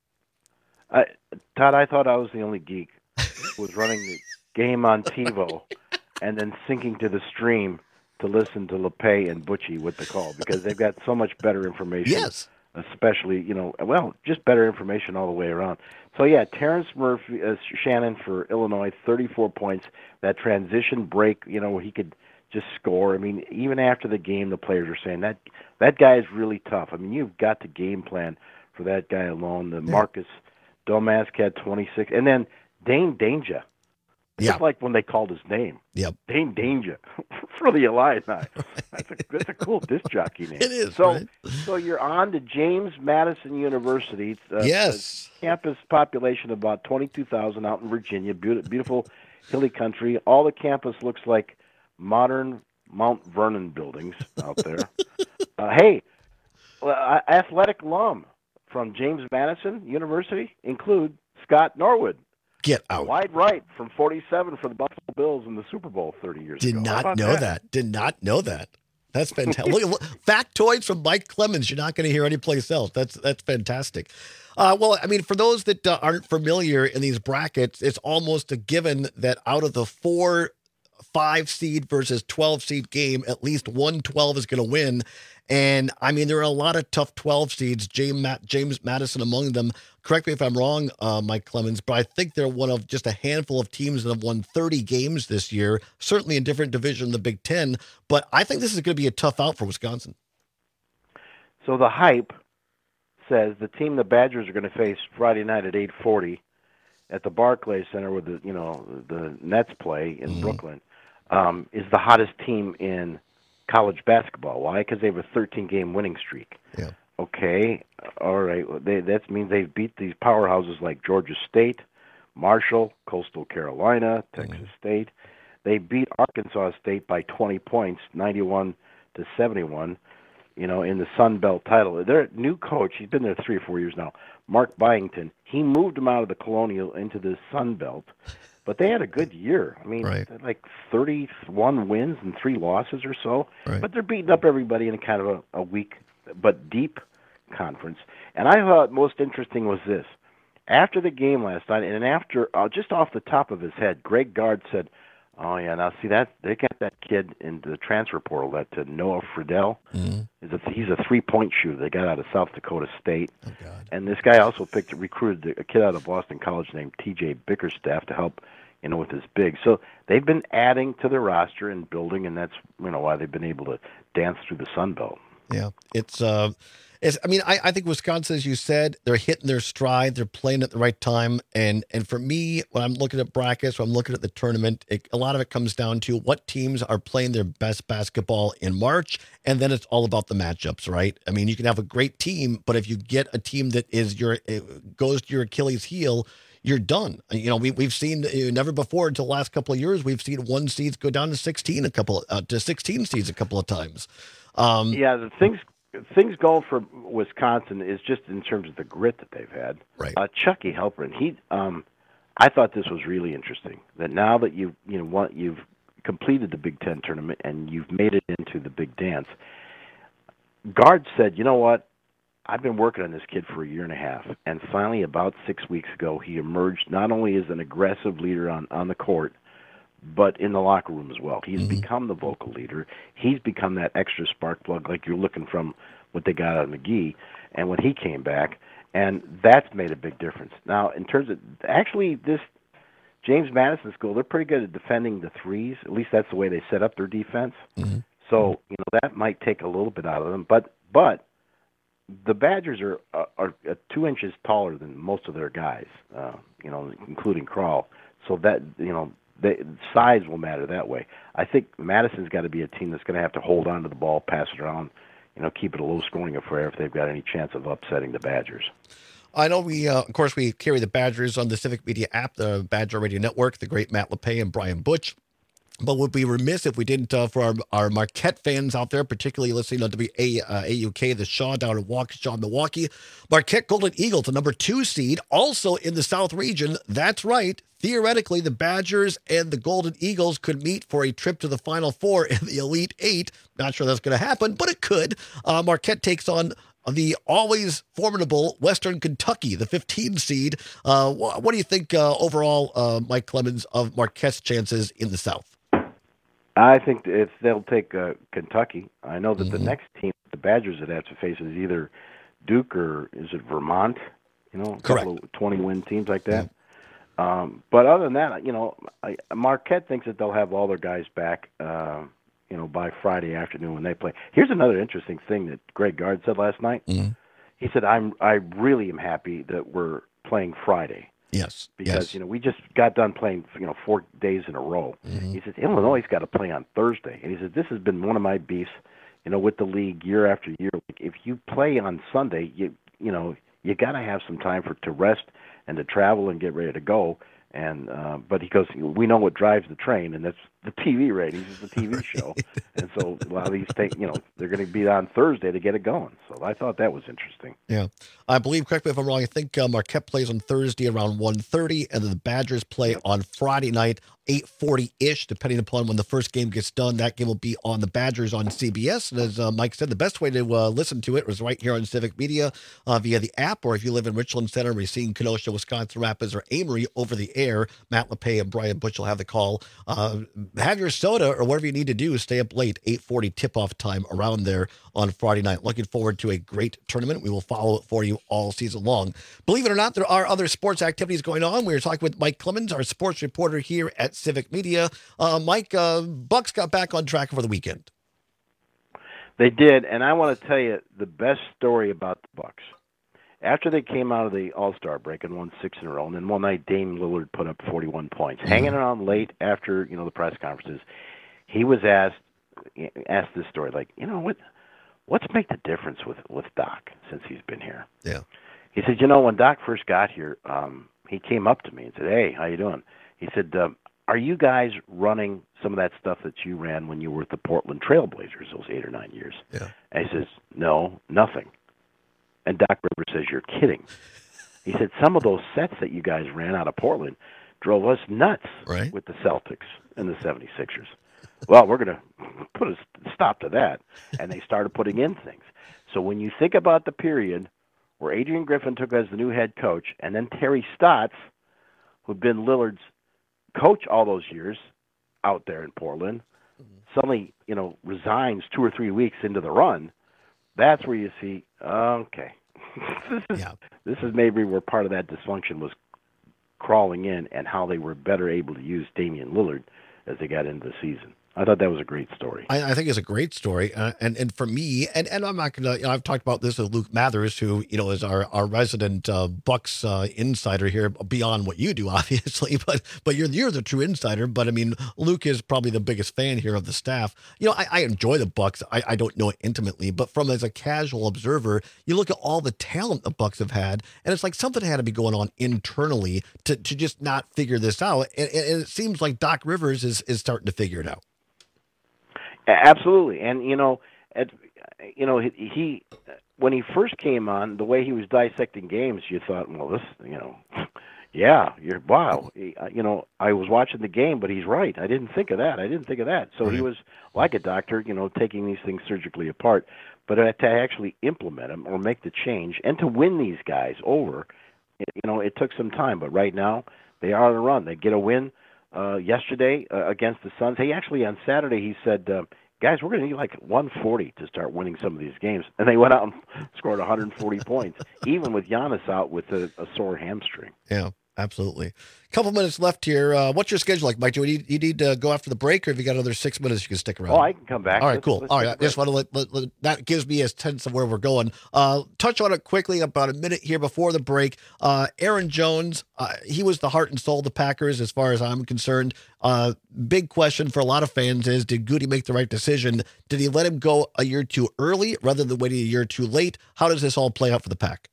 I, Todd, I thought I was the only geek who was running the game on TiVo and then syncing to the stream to listen to LePay and Butchie with the call because they've got so much better information. Yes. Especially, you know, well, just better information all the way around. So, yeah, Terrence Murphy, uh, Shannon for Illinois, thirty-four points. That transition break, you know, where he could just score. I mean, even after the game, the players are saying that that guy is really tough. I mean, you've got to game plan for that guy alone. The Marcus Domask had twenty-six. And then Dane Danger. Yeah. Just like when they called his name. Yep. Dane Danger for the Illini. That's a, that's a cool disc jockey name. It is, So, right? so you're on to James Madison University. It's, uh, Yes. a campus population of about twenty-two thousand out in Virginia. Beautiful, beautiful hilly country. All the campus looks like modern Mount Vernon buildings out there. uh, hey, uh, athletic alum from James Madison University include Scott Norwood. Get out. Wide right from forty-seven for the Buffalo Bills in the Super Bowl thirty years Did ago. not know that? that. Did not know that. That's fantastic. look, look, factoids from Mike Clemens you're not going to hear anyplace else. That's that's fantastic. Uh, well, I mean, for those that uh, aren't familiar in these brackets, it's almost a given that out of the four five seed versus twelve seed game, at least one twelve is going to win. And I mean, there are a lot of tough twelve seeds, James, James Madison among them. Correct me if I'm wrong, uh, Mike Clemens, but I think they're one of just a handful of teams that have won thirty games this year, certainly in different division in the Big Ten. But I think this is going to be a tough out for Wisconsin. So the hype says the team the Badgers are going to face Friday night at eight forty at the Barclays Center where the, you know, the Nets play in mm-hmm. Brooklyn um, is the hottest team in college basketball. Why? Because they have a thirteen-game winning streak. Yeah. Okay, all right. They, that means they've beat these powerhouses like Georgia State, Marshall, Coastal Carolina, Texas mm-hmm. State. They beat Arkansas State by twenty points, ninety-one to seventy-one, you know, in the Sun Belt title. Their new coach, he's been there three or four years now, Mark Byington, he moved them out of the Colonial into the Sun Belt. But they had a good year. I mean, right. like thirty-one wins and three losses or so. Right. But they're beating up everybody in a kind of a, a weak but deep conference. And I thought most interesting was this. After the game last night, and after, uh, just off the top of his head, Greg Gard said, oh, yeah, now see, that they got that kid into the transfer portal, that uh, Noah Friedel. Mm-hmm. Is a, he's a three-point shooter they got out of South Dakota State. Oh, God. And this guy also picked recruited a kid out of Boston College named T J Bickerstaff to help, you know, with his big. So they've been adding to their roster and building, and that's, you know, why they've been able to dance through the Sun Belt. Yeah, it's uh, it's. I mean, I, I think Wisconsin, as you said, they're hitting their stride. They're playing at the right time, and and for me, when I'm looking at brackets, when I'm looking at the tournament, it, a lot of it comes down to what teams are playing their best basketball in March, and then it's all about the matchups, right? I mean, you can have a great team, but if you get a team that is your goes to your Achilles heel, you're done. You know, we we've seen uh, never before until the last couple of years we've seen one seeds go down to sixteen a couple uh, to sixteen seeds a couple of times. Um, yeah, the things things going for Wisconsin is just in terms of the grit that they've had. Right. Uh, Chucky Halperin, he, um, I thought this was really interesting. That now that you you know what you've completed the Big Ten tournament and you've made it into the big dance, Gard said, you know what, I've been working on this kid for a year and a half, and finally, about six weeks ago, he emerged not only as an aggressive leader on on the court, but in the locker room as well. He's mm-hmm. become the vocal leader. He's become that extra spark plug like you're looking from what they got out of McGee and when he came back, and that's made a big difference. Now, in terms of actually this James Madison school, they're pretty good at defending the threes. At least that's the way they set up their defense. Mm-hmm. So, you know, that might take a little bit out of them. But but the Badgers are are, are two inches taller than most of their guys, uh, you know, including Krall. So that, you know, the size will matter that way. I think Madison's got to be a team that's going to have to hold on to the ball, pass it around, you know, keep it a low-scoring affair if they've got any chance of upsetting the Badgers. I know we, uh, of course, we carry the Badgers on the Civic Media app, the Badger Radio Network, the great Matt LePay and Brian Butch. But would be remiss if we didn't, uh, for our, our Marquette fans out there, particularly listening on W A U K, the Shaw down in Waukesha, Milwaukee. Marquette Golden Eagles, the number two seed, also in the South region. That's right. Theoretically, the Badgers and the Golden Eagles could meet for a trip to the Final Four in the Elite Eight. Not sure that's going to happen, but it could. Uh, Marquette takes on the always formidable Western Kentucky, the fifteen seed. Uh, what, what do you think uh, overall, uh, Mike Clemens, of Marquette's chances in the South? I think if they'll take uh, Kentucky. I know that mm-hmm. the next team the Badgers would have to face is either Duke or is it Vermont? You know, a Correct. couple of twenty-win teams like that. Yeah. Um, but other than that, you know, I, Marquette thinks that they'll have all their guys back, uh, you know, by Friday afternoon when they play. Here's another interesting thing that Greg Gard said last night. Mm-hmm. He said, "I'm I really am happy that we're playing Friday." Yes, because yes. you know we just got done playing you know four days in a row. Mm-hmm. He said Illinois has got to play on Thursday, and he said this has been one of my beefs, you know, with the league year after year. Like, if you play on Sunday, you you know you got to have some time for to rest and to travel and get ready to go. And uh, but he goes, we know what drives the train, and that's the T V ratings. It's the T V show, and so a lot of these things, you know, they're going to be on Thursday to get it going. So I thought that was interesting. Yeah, I believe. Correct me if I'm wrong. I think uh, Marquette plays on Thursday around one thirty, and then the Badgers play on Friday night, eight forty ish, depending upon when the first game gets done. That game will be on the Badgers on C B S. And as uh, Mike said, the best way to uh, listen to it was right here on Civic Media uh, via the app, or if you live in Richland Center, we're seeing Kenosha, Wisconsin Rapids, or Amory over the air. Matt LePay and Brian Butch will have the call. Uh, have your soda or whatever you need to do. Stay up late, eight forty tip-off time around there on Friday night. Looking forward to a great tournament. We will follow it for you all season long. Believe it or not, there are other sports activities going on. We were talking with Mike Clemens, our sports reporter here at Civic Media. Uh, Mike, uh, Bucks got back on track for the weekend. They did, and I want to tell you the best story about the Bucks. After they came out of the All-Star break and won six in a row, and then one night Dame Lillard put up forty-one points, mm-hmm. hanging around late after you know the press conferences, he was asked asked this story, like, you know what, what's make the difference with with Doc since he's been here? Yeah, he said, you know, when Doc first got here, um, he came up to me and said, hey, how you doing? He said, um, are you guys running some of that stuff that you ran when you were with the Portland Trailblazers those eight or nine years? Yeah, and he says, no, nothing. And Doc Rivers says, you're kidding. He said, some of those sets that you guys ran out of Portland drove us nuts right. with the Celtics and the seventy-sixers. Well, we're going to put a stop to that. And they started putting in things. So when you think about the period where Adrian Griffin took as the new head coach, and then Terry Stotts, who'd been Lillard's coach all those years out there in Portland, mm-hmm. suddenly, you know, resigns two or three weeks into the run, that's where you see, okay, this is yeah. this is maybe where part of that dysfunction was crawling in, and how they were better able to use Damian Lillard as they got into the season. I thought that was a great story. I, I think it's a great story. Uh, and, and for me, and, and I'm not going to, you know, I've talked about this with Luke Mathers, who, you know, is our, our resident uh, Bucks uh, insider here, beyond what you do, obviously, but but you're, you're the true insider. But I mean, Luke is probably the biggest fan here of the staff. You know, I, I enjoy the Bucks. I, I don't know it intimately, but from as a casual observer, you look at all the talent the Bucks have had, and it's like something had to be going on internally to, to just not figure this out. And, and it seems like Doc Rivers is, is starting to figure it out. Absolutely, and you know, at, you know, he, he when he first came on, the way he was dissecting games, you thought, well, this, you know, yeah, you're wow, he, you know, I was watching the game, but he's right. I didn't think of that. I didn't think of that. So right. he was like a doctor, you know, taking these things surgically apart, but to actually implement them or make the change and to win these guys over, you know, it took some time. But right now, they are on a run. They get a win. Uh, yesterday uh, against the Suns. He actually, on Saturday, he said, uh, guys, we're going to need like one forty to start winning some of these games. And they went out and scored one hundred forty points, even with Giannis out with a, a sore hamstring. Yeah, absolutely. A couple minutes left here. Uh, what's your schedule like, Mike? Do you need, you need to go after the break, or have you got another six minutes you can stick around? Oh, I can come back. All right, let's, cool. Let's All right, I just want to let, let, let, that gives me a sense of where we're going. Uh, touch on it quickly, about a minute here before the break. Uh, Aaron Jones, uh, he was the heart and soul of the Packers as far as I'm concerned. Uh, big question for a lot of fans is, did Goody make the right decision? Did he let him go a year too early rather than waiting a year too late? How does this all play out for the Pack?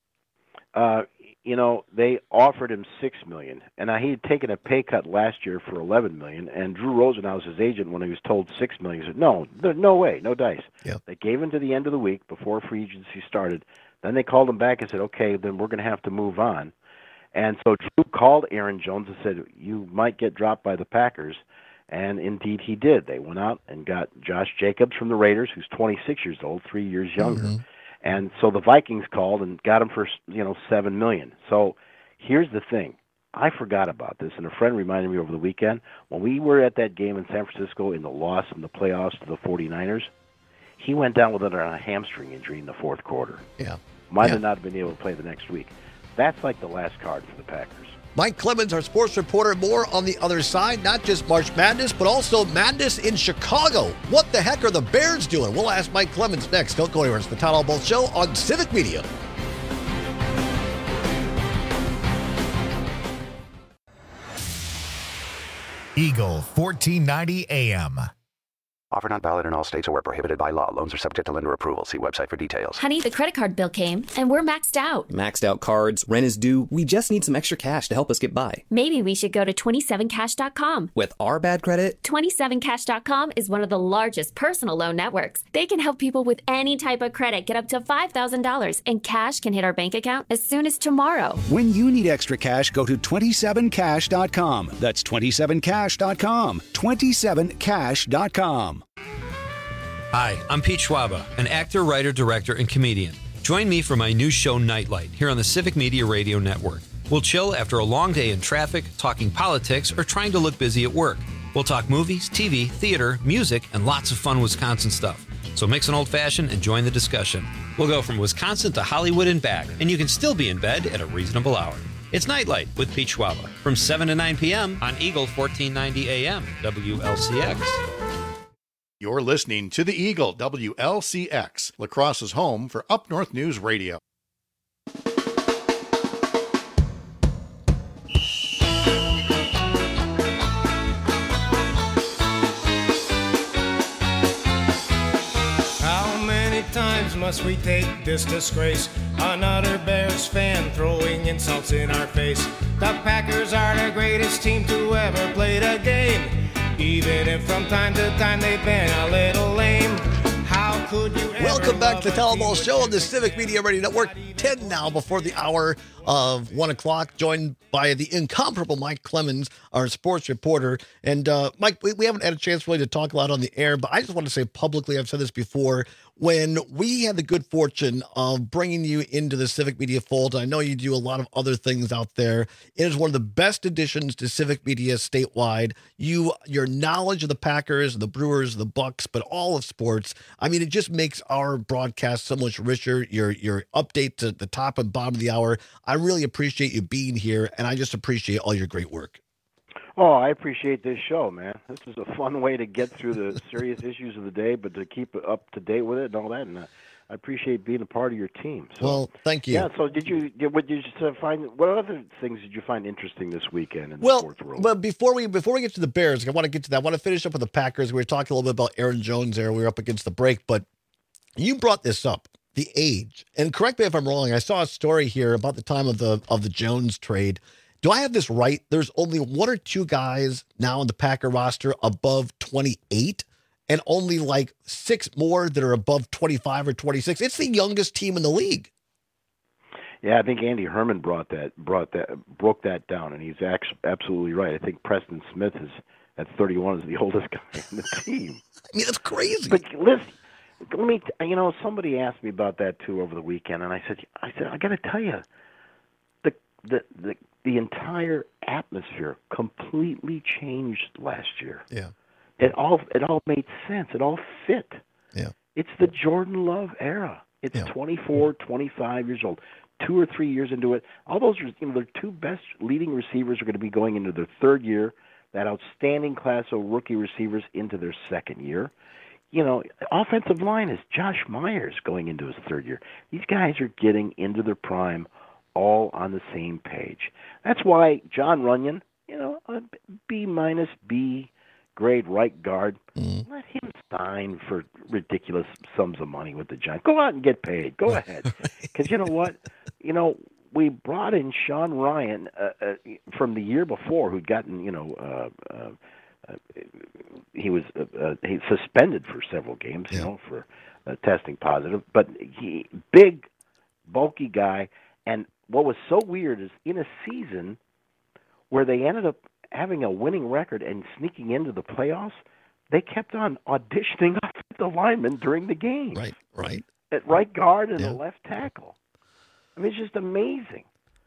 Uh, you know, they offered him six million dollars, and he had taken a pay cut last year for eleven million dollars, and Drew Rosenhaus, his agent, when he was told six million dollars, he said, no, there, no way, no dice. Yep. They gave him to the end of the week before free agency started. Then they called him back and said, okay, then we're going to have to move on. And so Drew called Aaron Jones and said, you might get dropped by the Packers, and indeed he did. They went out and got Josh Jacobs from the Raiders, who's twenty-six years old, three years younger. Mm-hmm. And so the Vikings called and got him for, you know, seven million dollars. So here's the thing. I forgot about this, and a friend reminded me over the weekend. When we were at that game in San Francisco in the loss in the playoffs to the forty-niners, he went down with a hamstring injury in the fourth quarter. Yeah. Might yeah. have not been able to play the next week. That's like the last card for the Packers. Mike Clemens, our sports reporter. More on the other side, not just March Madness, but also madness in Chicago. What the heck are the Bears doing? We'll ask Mike Clemens next. Don't go anywhere. It's the Todd Allbolt Show on Civic Media. Eagle fourteen ninety A M. Offer not valid in all states or where prohibited by law. Loans are subject to lender approval. See website for details. Honey, the credit card bill came, and we're maxed out. Maxed out cards, rent is due. We just need some extra cash to help us get by. Maybe we should go to twenty-seven cash dot com. With our bad credit? twenty-seven cash dot com is one of the largest personal loan networks. They can help people with any type of credit get up to five thousand dollars, and cash can hit our bank account as soon as tomorrow. When you need extra cash, go to twenty-seven cash dot com. That's twenty-seven cash dot com. twenty-seven cash dot com. Hi, I'm Pete Schwaba, an actor, writer, director, and comedian. Join me for my new show, Nightlight, here on the Civic Media Radio Network. We'll chill after a long day in traffic, talking politics, or trying to look busy at work. We'll talk movies, T V, theater, music, and lots of fun Wisconsin stuff. So mix an old-fashioned and join the discussion. We'll go from Wisconsin to Hollywood and back, and you can still be in bed at a reasonable hour. It's Nightlight with Pete Schwaba from seven to nine p.m. on Eagle fourteen ninety A M, W L C X. You're listening to the Eagle, W L C X, La Crosse's home for Up North News Radio. How many times must we take this disgrace? Another Bears fan throwing insults in our face. The Packers are the greatest team to ever play the game. Even if from time to time they've been a little lame. How could you ever Welcome back to the love a Telecall team Show with on the Civic Media Radio Network. ten now before the hour of one o'clock, joined by the incomparable Mike Clemens, our sports reporter. And uh, Mike, we, we haven't had a chance really to talk a lot on the air, but I just want to say publicly, I've said this before, when we had the good fortune of bringing you into the Civic Media fold, I know you do a lot of other things out there. It is one of the best additions to Civic Media statewide. You, your knowledge of the Packers, the Brewers, the Bucks, but all of sports. I mean, it just makes our broadcast so much richer. Your your update to the top and bottom of the hour. I really appreciate you being here, and I just appreciate all your great work. Oh, I appreciate this show, man. This is a fun way to get through the serious issues of the day, but to keep up to date with it and all that. And uh, I appreciate being a part of your team. So, well, thank you. Yeah. So, did you? Did, what did you find? What other things did you find interesting this weekend in the well, sports world? Well, before we before we get to the Bears, I want to get to that. I want to finish up with the Packers. We were talking a little bit about Aaron Jones there. We were up against the break, but you brought this up. The age, and correct me if I'm wrong. I saw a story here about the time of the of the Jones trade. Do I have this right? There's only one or two guys now on the Packer roster above twenty-eight, and only like six more that are above twenty-five or twenty-six. It's the youngest team in the league. Yeah, I think Andy Herman brought that brought that broke that down, and he's actually absolutely right. I think Preston Smith is at thirty-one is the oldest guy on the team. I mean, that's crazy. But listen. Let me, you know, somebody asked me about that too over the weekend, and I said, I said, I got to tell you, the, the the the entire atmosphere completely changed last year. Yeah, it all it all made sense. It all fit. Yeah, it's the Jordan Love era. It's yeah. twenty-four, twenty-five years old, two or three years into it. All those, you know, their two best leading receivers are going to be going into their third year. That outstanding class of rookie receivers into their second year. You know, offensive line is Josh Myers going into his third year. These guys are getting into their prime all on the same page. That's why John Runyon, you know, a B minus B grade right guard, mm. let him sign for ridiculous sums of money with the Giants. Go out and get paid. Go ahead. Because you know what? You know, we brought in Sean Ryan uh, uh, from the year before, who'd gotten, you know, uh, uh, Uh, he was uh, uh, he suspended for several games, you yeah. know, for uh, testing positive. But he, big, bulky guy. And what was so weird is in a season where they ended up having a winning record and sneaking into the playoffs, they kept on auditioning offensive linemen during the game. Right, right. At right guard and yeah. the left tackle. I mean, it's just amazing.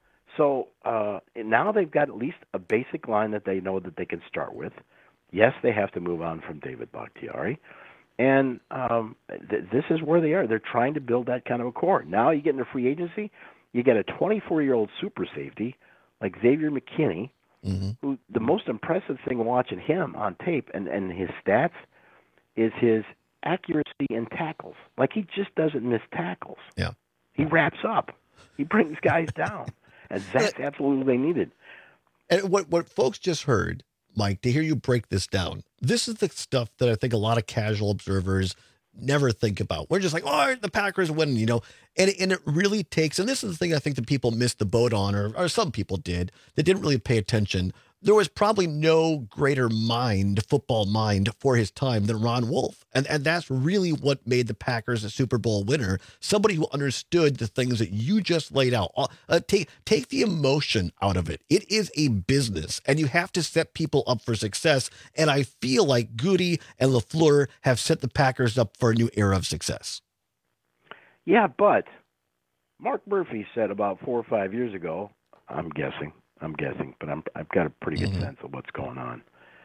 So uh, now they've got at least a basic line that they know that they can start with. Yes, they have to move on from David Bakhtiari. And um, th- this is where they are. They're trying to build that kind of a core. Now you get into free agency, you get a twenty-four-year-old super safety like Xavier McKinney, mm-hmm. who the most impressive thing watching him on tape and, and his stats is his accuracy in tackles. Like he just doesn't miss tackles. Yeah, He wraps up. He brings guys down. And that's absolutely what they needed. And what, what folks just heard, Mike, to hear you break this down. This is the stuff that I think a lot of casual observers never think about. We're just like, oh, the Packers win, you know, and, and it really takes, and this is the thing I think that people missed the boat on, or, or some people did, that didn't really pay attention. There was probably no greater mind, football mind, for his time than Ron Wolf. And and that's really what made the Packers a Super Bowl winner. Somebody who understood the things that you just laid out. Uh, take, take the emotion out of it. It is a business, and you have to set people up for success. And I feel like Goody and LaFleur have set the Packers up for a new era of success. Yeah, but Mark Murphy said about four or five years ago, I'm guessing, I'm guessing, but I'm, I've got a pretty good mm-hmm. sense of what's going on.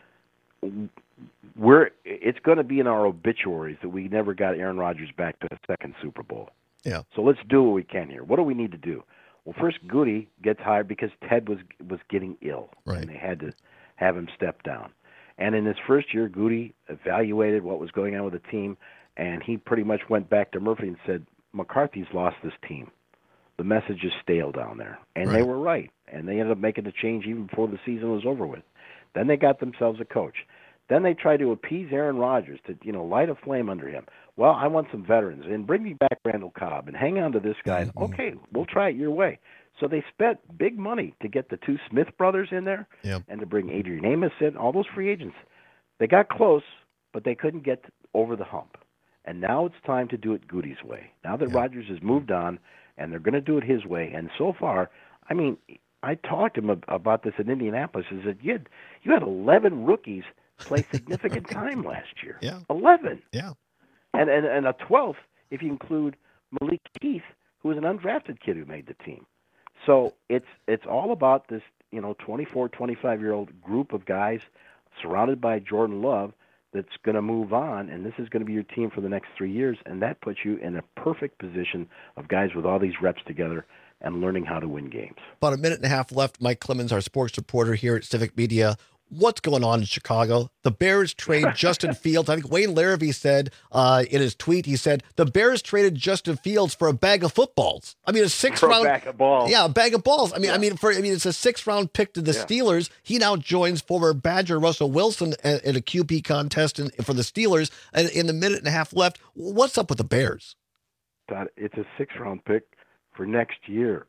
We're, it's going to be in our obituaries that we never got Aaron Rodgers back to a second Super Bowl. Yeah. So let's do what we can here. What do we need to do? Well, first, Goody gets hired because Ted was was getting ill, right. and they had to have him step down. And in his first year, Goody evaluated what was going on with the team, and he pretty much went back to Murphy and said, McCarthy's lost this team. The message is stale down there. And right. they were right. And they ended up making the change even before the season was over with. Then they got themselves a coach. Then they tried to appease Aaron Rodgers to, you know, light a flame under him. Well, I want some veterans, and bring me back Randall Cobb, and hang on to this guy. Mm-hmm. And, okay, we'll try it your way. So they spent big money to get the two Smith brothers in there yep. and to bring Adrian Amos in, all those free agents. They got close, but they couldn't get over the hump. And now it's time to do it Goody's way. Now that yeah. Rodgers has moved on, and they're going to do it his way. And so far, I mean, I talked to him about this in Indianapolis. Is that you had, you had eleven rookies play significant time last year. Yeah, eleven. Yeah, and and and a twelfth if you include Malik Heath, who was an undrafted kid who made the team. So it's it's all about this, you know, twenty-four, twenty-five-year-old group of guys surrounded by Jordan Love that's going to move on, and this is going to be your team for the next three years, and that puts you in a perfect position of guys with all these reps together and learning how to win games. About a minute and a half left. Mike Clemens, our sports reporter here at Civic Media. What's going on in Chicago? The Bears trade Justin Fields. I think Wayne Larrivee said uh, in his tweet, he said, the Bears traded Justin Fields for a bag of footballs. I mean, a six for round a bag of balls. Yeah, a bag of balls. I mean, yeah. I mean, for I mean, it's a six round pick to the yeah. Steelers. He now joins former Badger Russell Wilson in a Q P contest in, for the Steelers. And in the minute and a half left, what's up with the Bears? Todd, it's a six round pick for next year.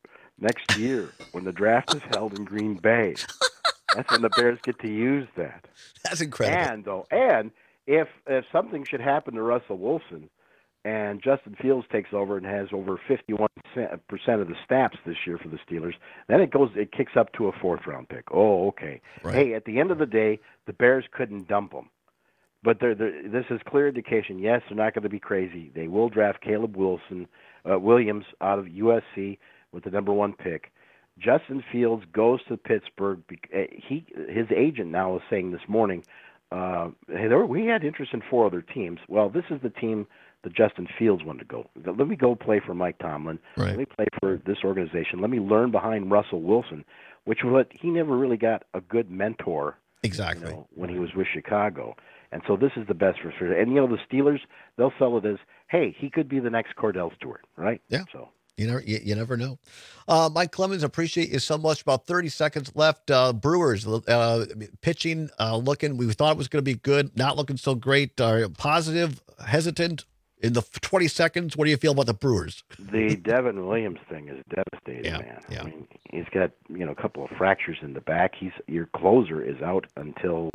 Next year, when the draft is held in Green Bay. That's when the Bears get to use that. That's incredible. And though, and if if something should happen to Russell Wilson, and Justin Fields takes over and has over fifty-one percent of the snaps this year for the Steelers, then it goes, it kicks up to a fourth round pick. Oh, okay. Right. Hey, at the end of the day, the Bears couldn't dump them, but they're, they're, this is clear indication. Yes, they're not going to be crazy. They will draft Caleb Wilson uh, Williams out of U S C with the number one pick. Justin Fields goes to Pittsburgh. He his agent now is saying this morning, uh, hey, there, we had interest in four other teams. Well, this is the team that Justin Fields wanted to go. Let me go play for Mike Tomlin. Right. Let me play for this organization. Let me learn behind Russell Wilson, which was he never really got a good mentor. Exactly. You know, when he was with Chicago. And so this is the best for sure. And, you know, the Steelers, they'll sell it as, hey, he could be the next Cordell Stewart, right? Yeah. So. You never, you, you never know. Uh, Mike Clemens, appreciate you so much. About thirty seconds left. Uh, Brewers uh, pitching, uh, looking. We thought it was going to be good. Not looking so great. Uh, positive, hesitant. In the twenty seconds, what do you feel about the Brewers? The Devin Williams thing is devastating, yeah, man. Yeah. I mean, he's got you know a couple of fractures in the back. He's your closer is out until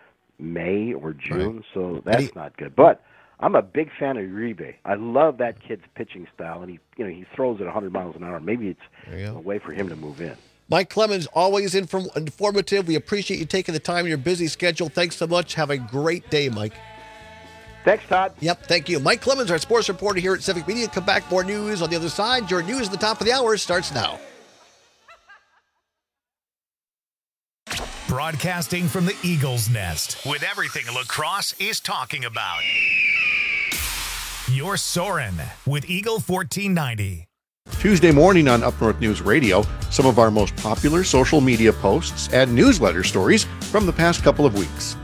May or June, right. so that's he, not good. But I'm a big fan of Uribe. I love that kid's pitching style, and he, you know, he throws at one hundred miles an hour. Maybe it's a way for him to move in. Mike Clemens, always inform- informative. We appreciate you taking the time in your busy schedule. Thanks so much. Have a great day, Mike. Thanks, Todd. Yep, thank you. Mike Clemens, our sports reporter here at Civic Media. Come back, more news on the other side. Your news at the top of the hour starts now. Broadcasting from the Eagles Nest with everything lacrosse is talking about. You're Soren with Eagle fourteen ninety. Tuesday morning on Up North News Radio, some of our most popular social media posts and newsletter stories from the past couple of weeks.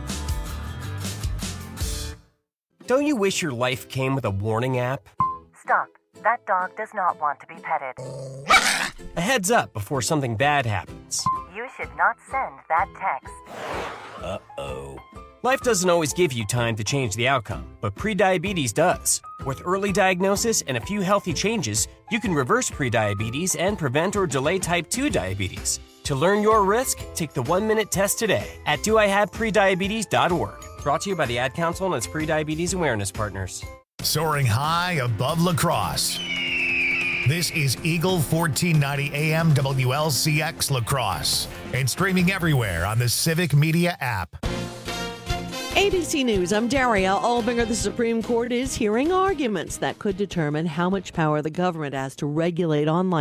Don't you wish your life came with a warning app? Stop. That dog does not want to be petted. A heads up before something bad happens. You should not send that text. Uh-oh. Life doesn't always give you time to change the outcome, but prediabetes does. With early diagnosis and a few healthy changes, you can reverse prediabetes and prevent or delay type two diabetes. To learn your risk, take the one-minute test today at do I have prediabetes dot org. Brought to you by the Ad Council and its prediabetes awareness partners. Soaring high above La Crosse. This is Eagle fourteen ninety A M W L C X La Crosse and streaming everywhere on the Civic Media app. A B C News, I'm Daria Albinger. The Supreme Court is hearing arguments that could determine how much power the government has to regulate online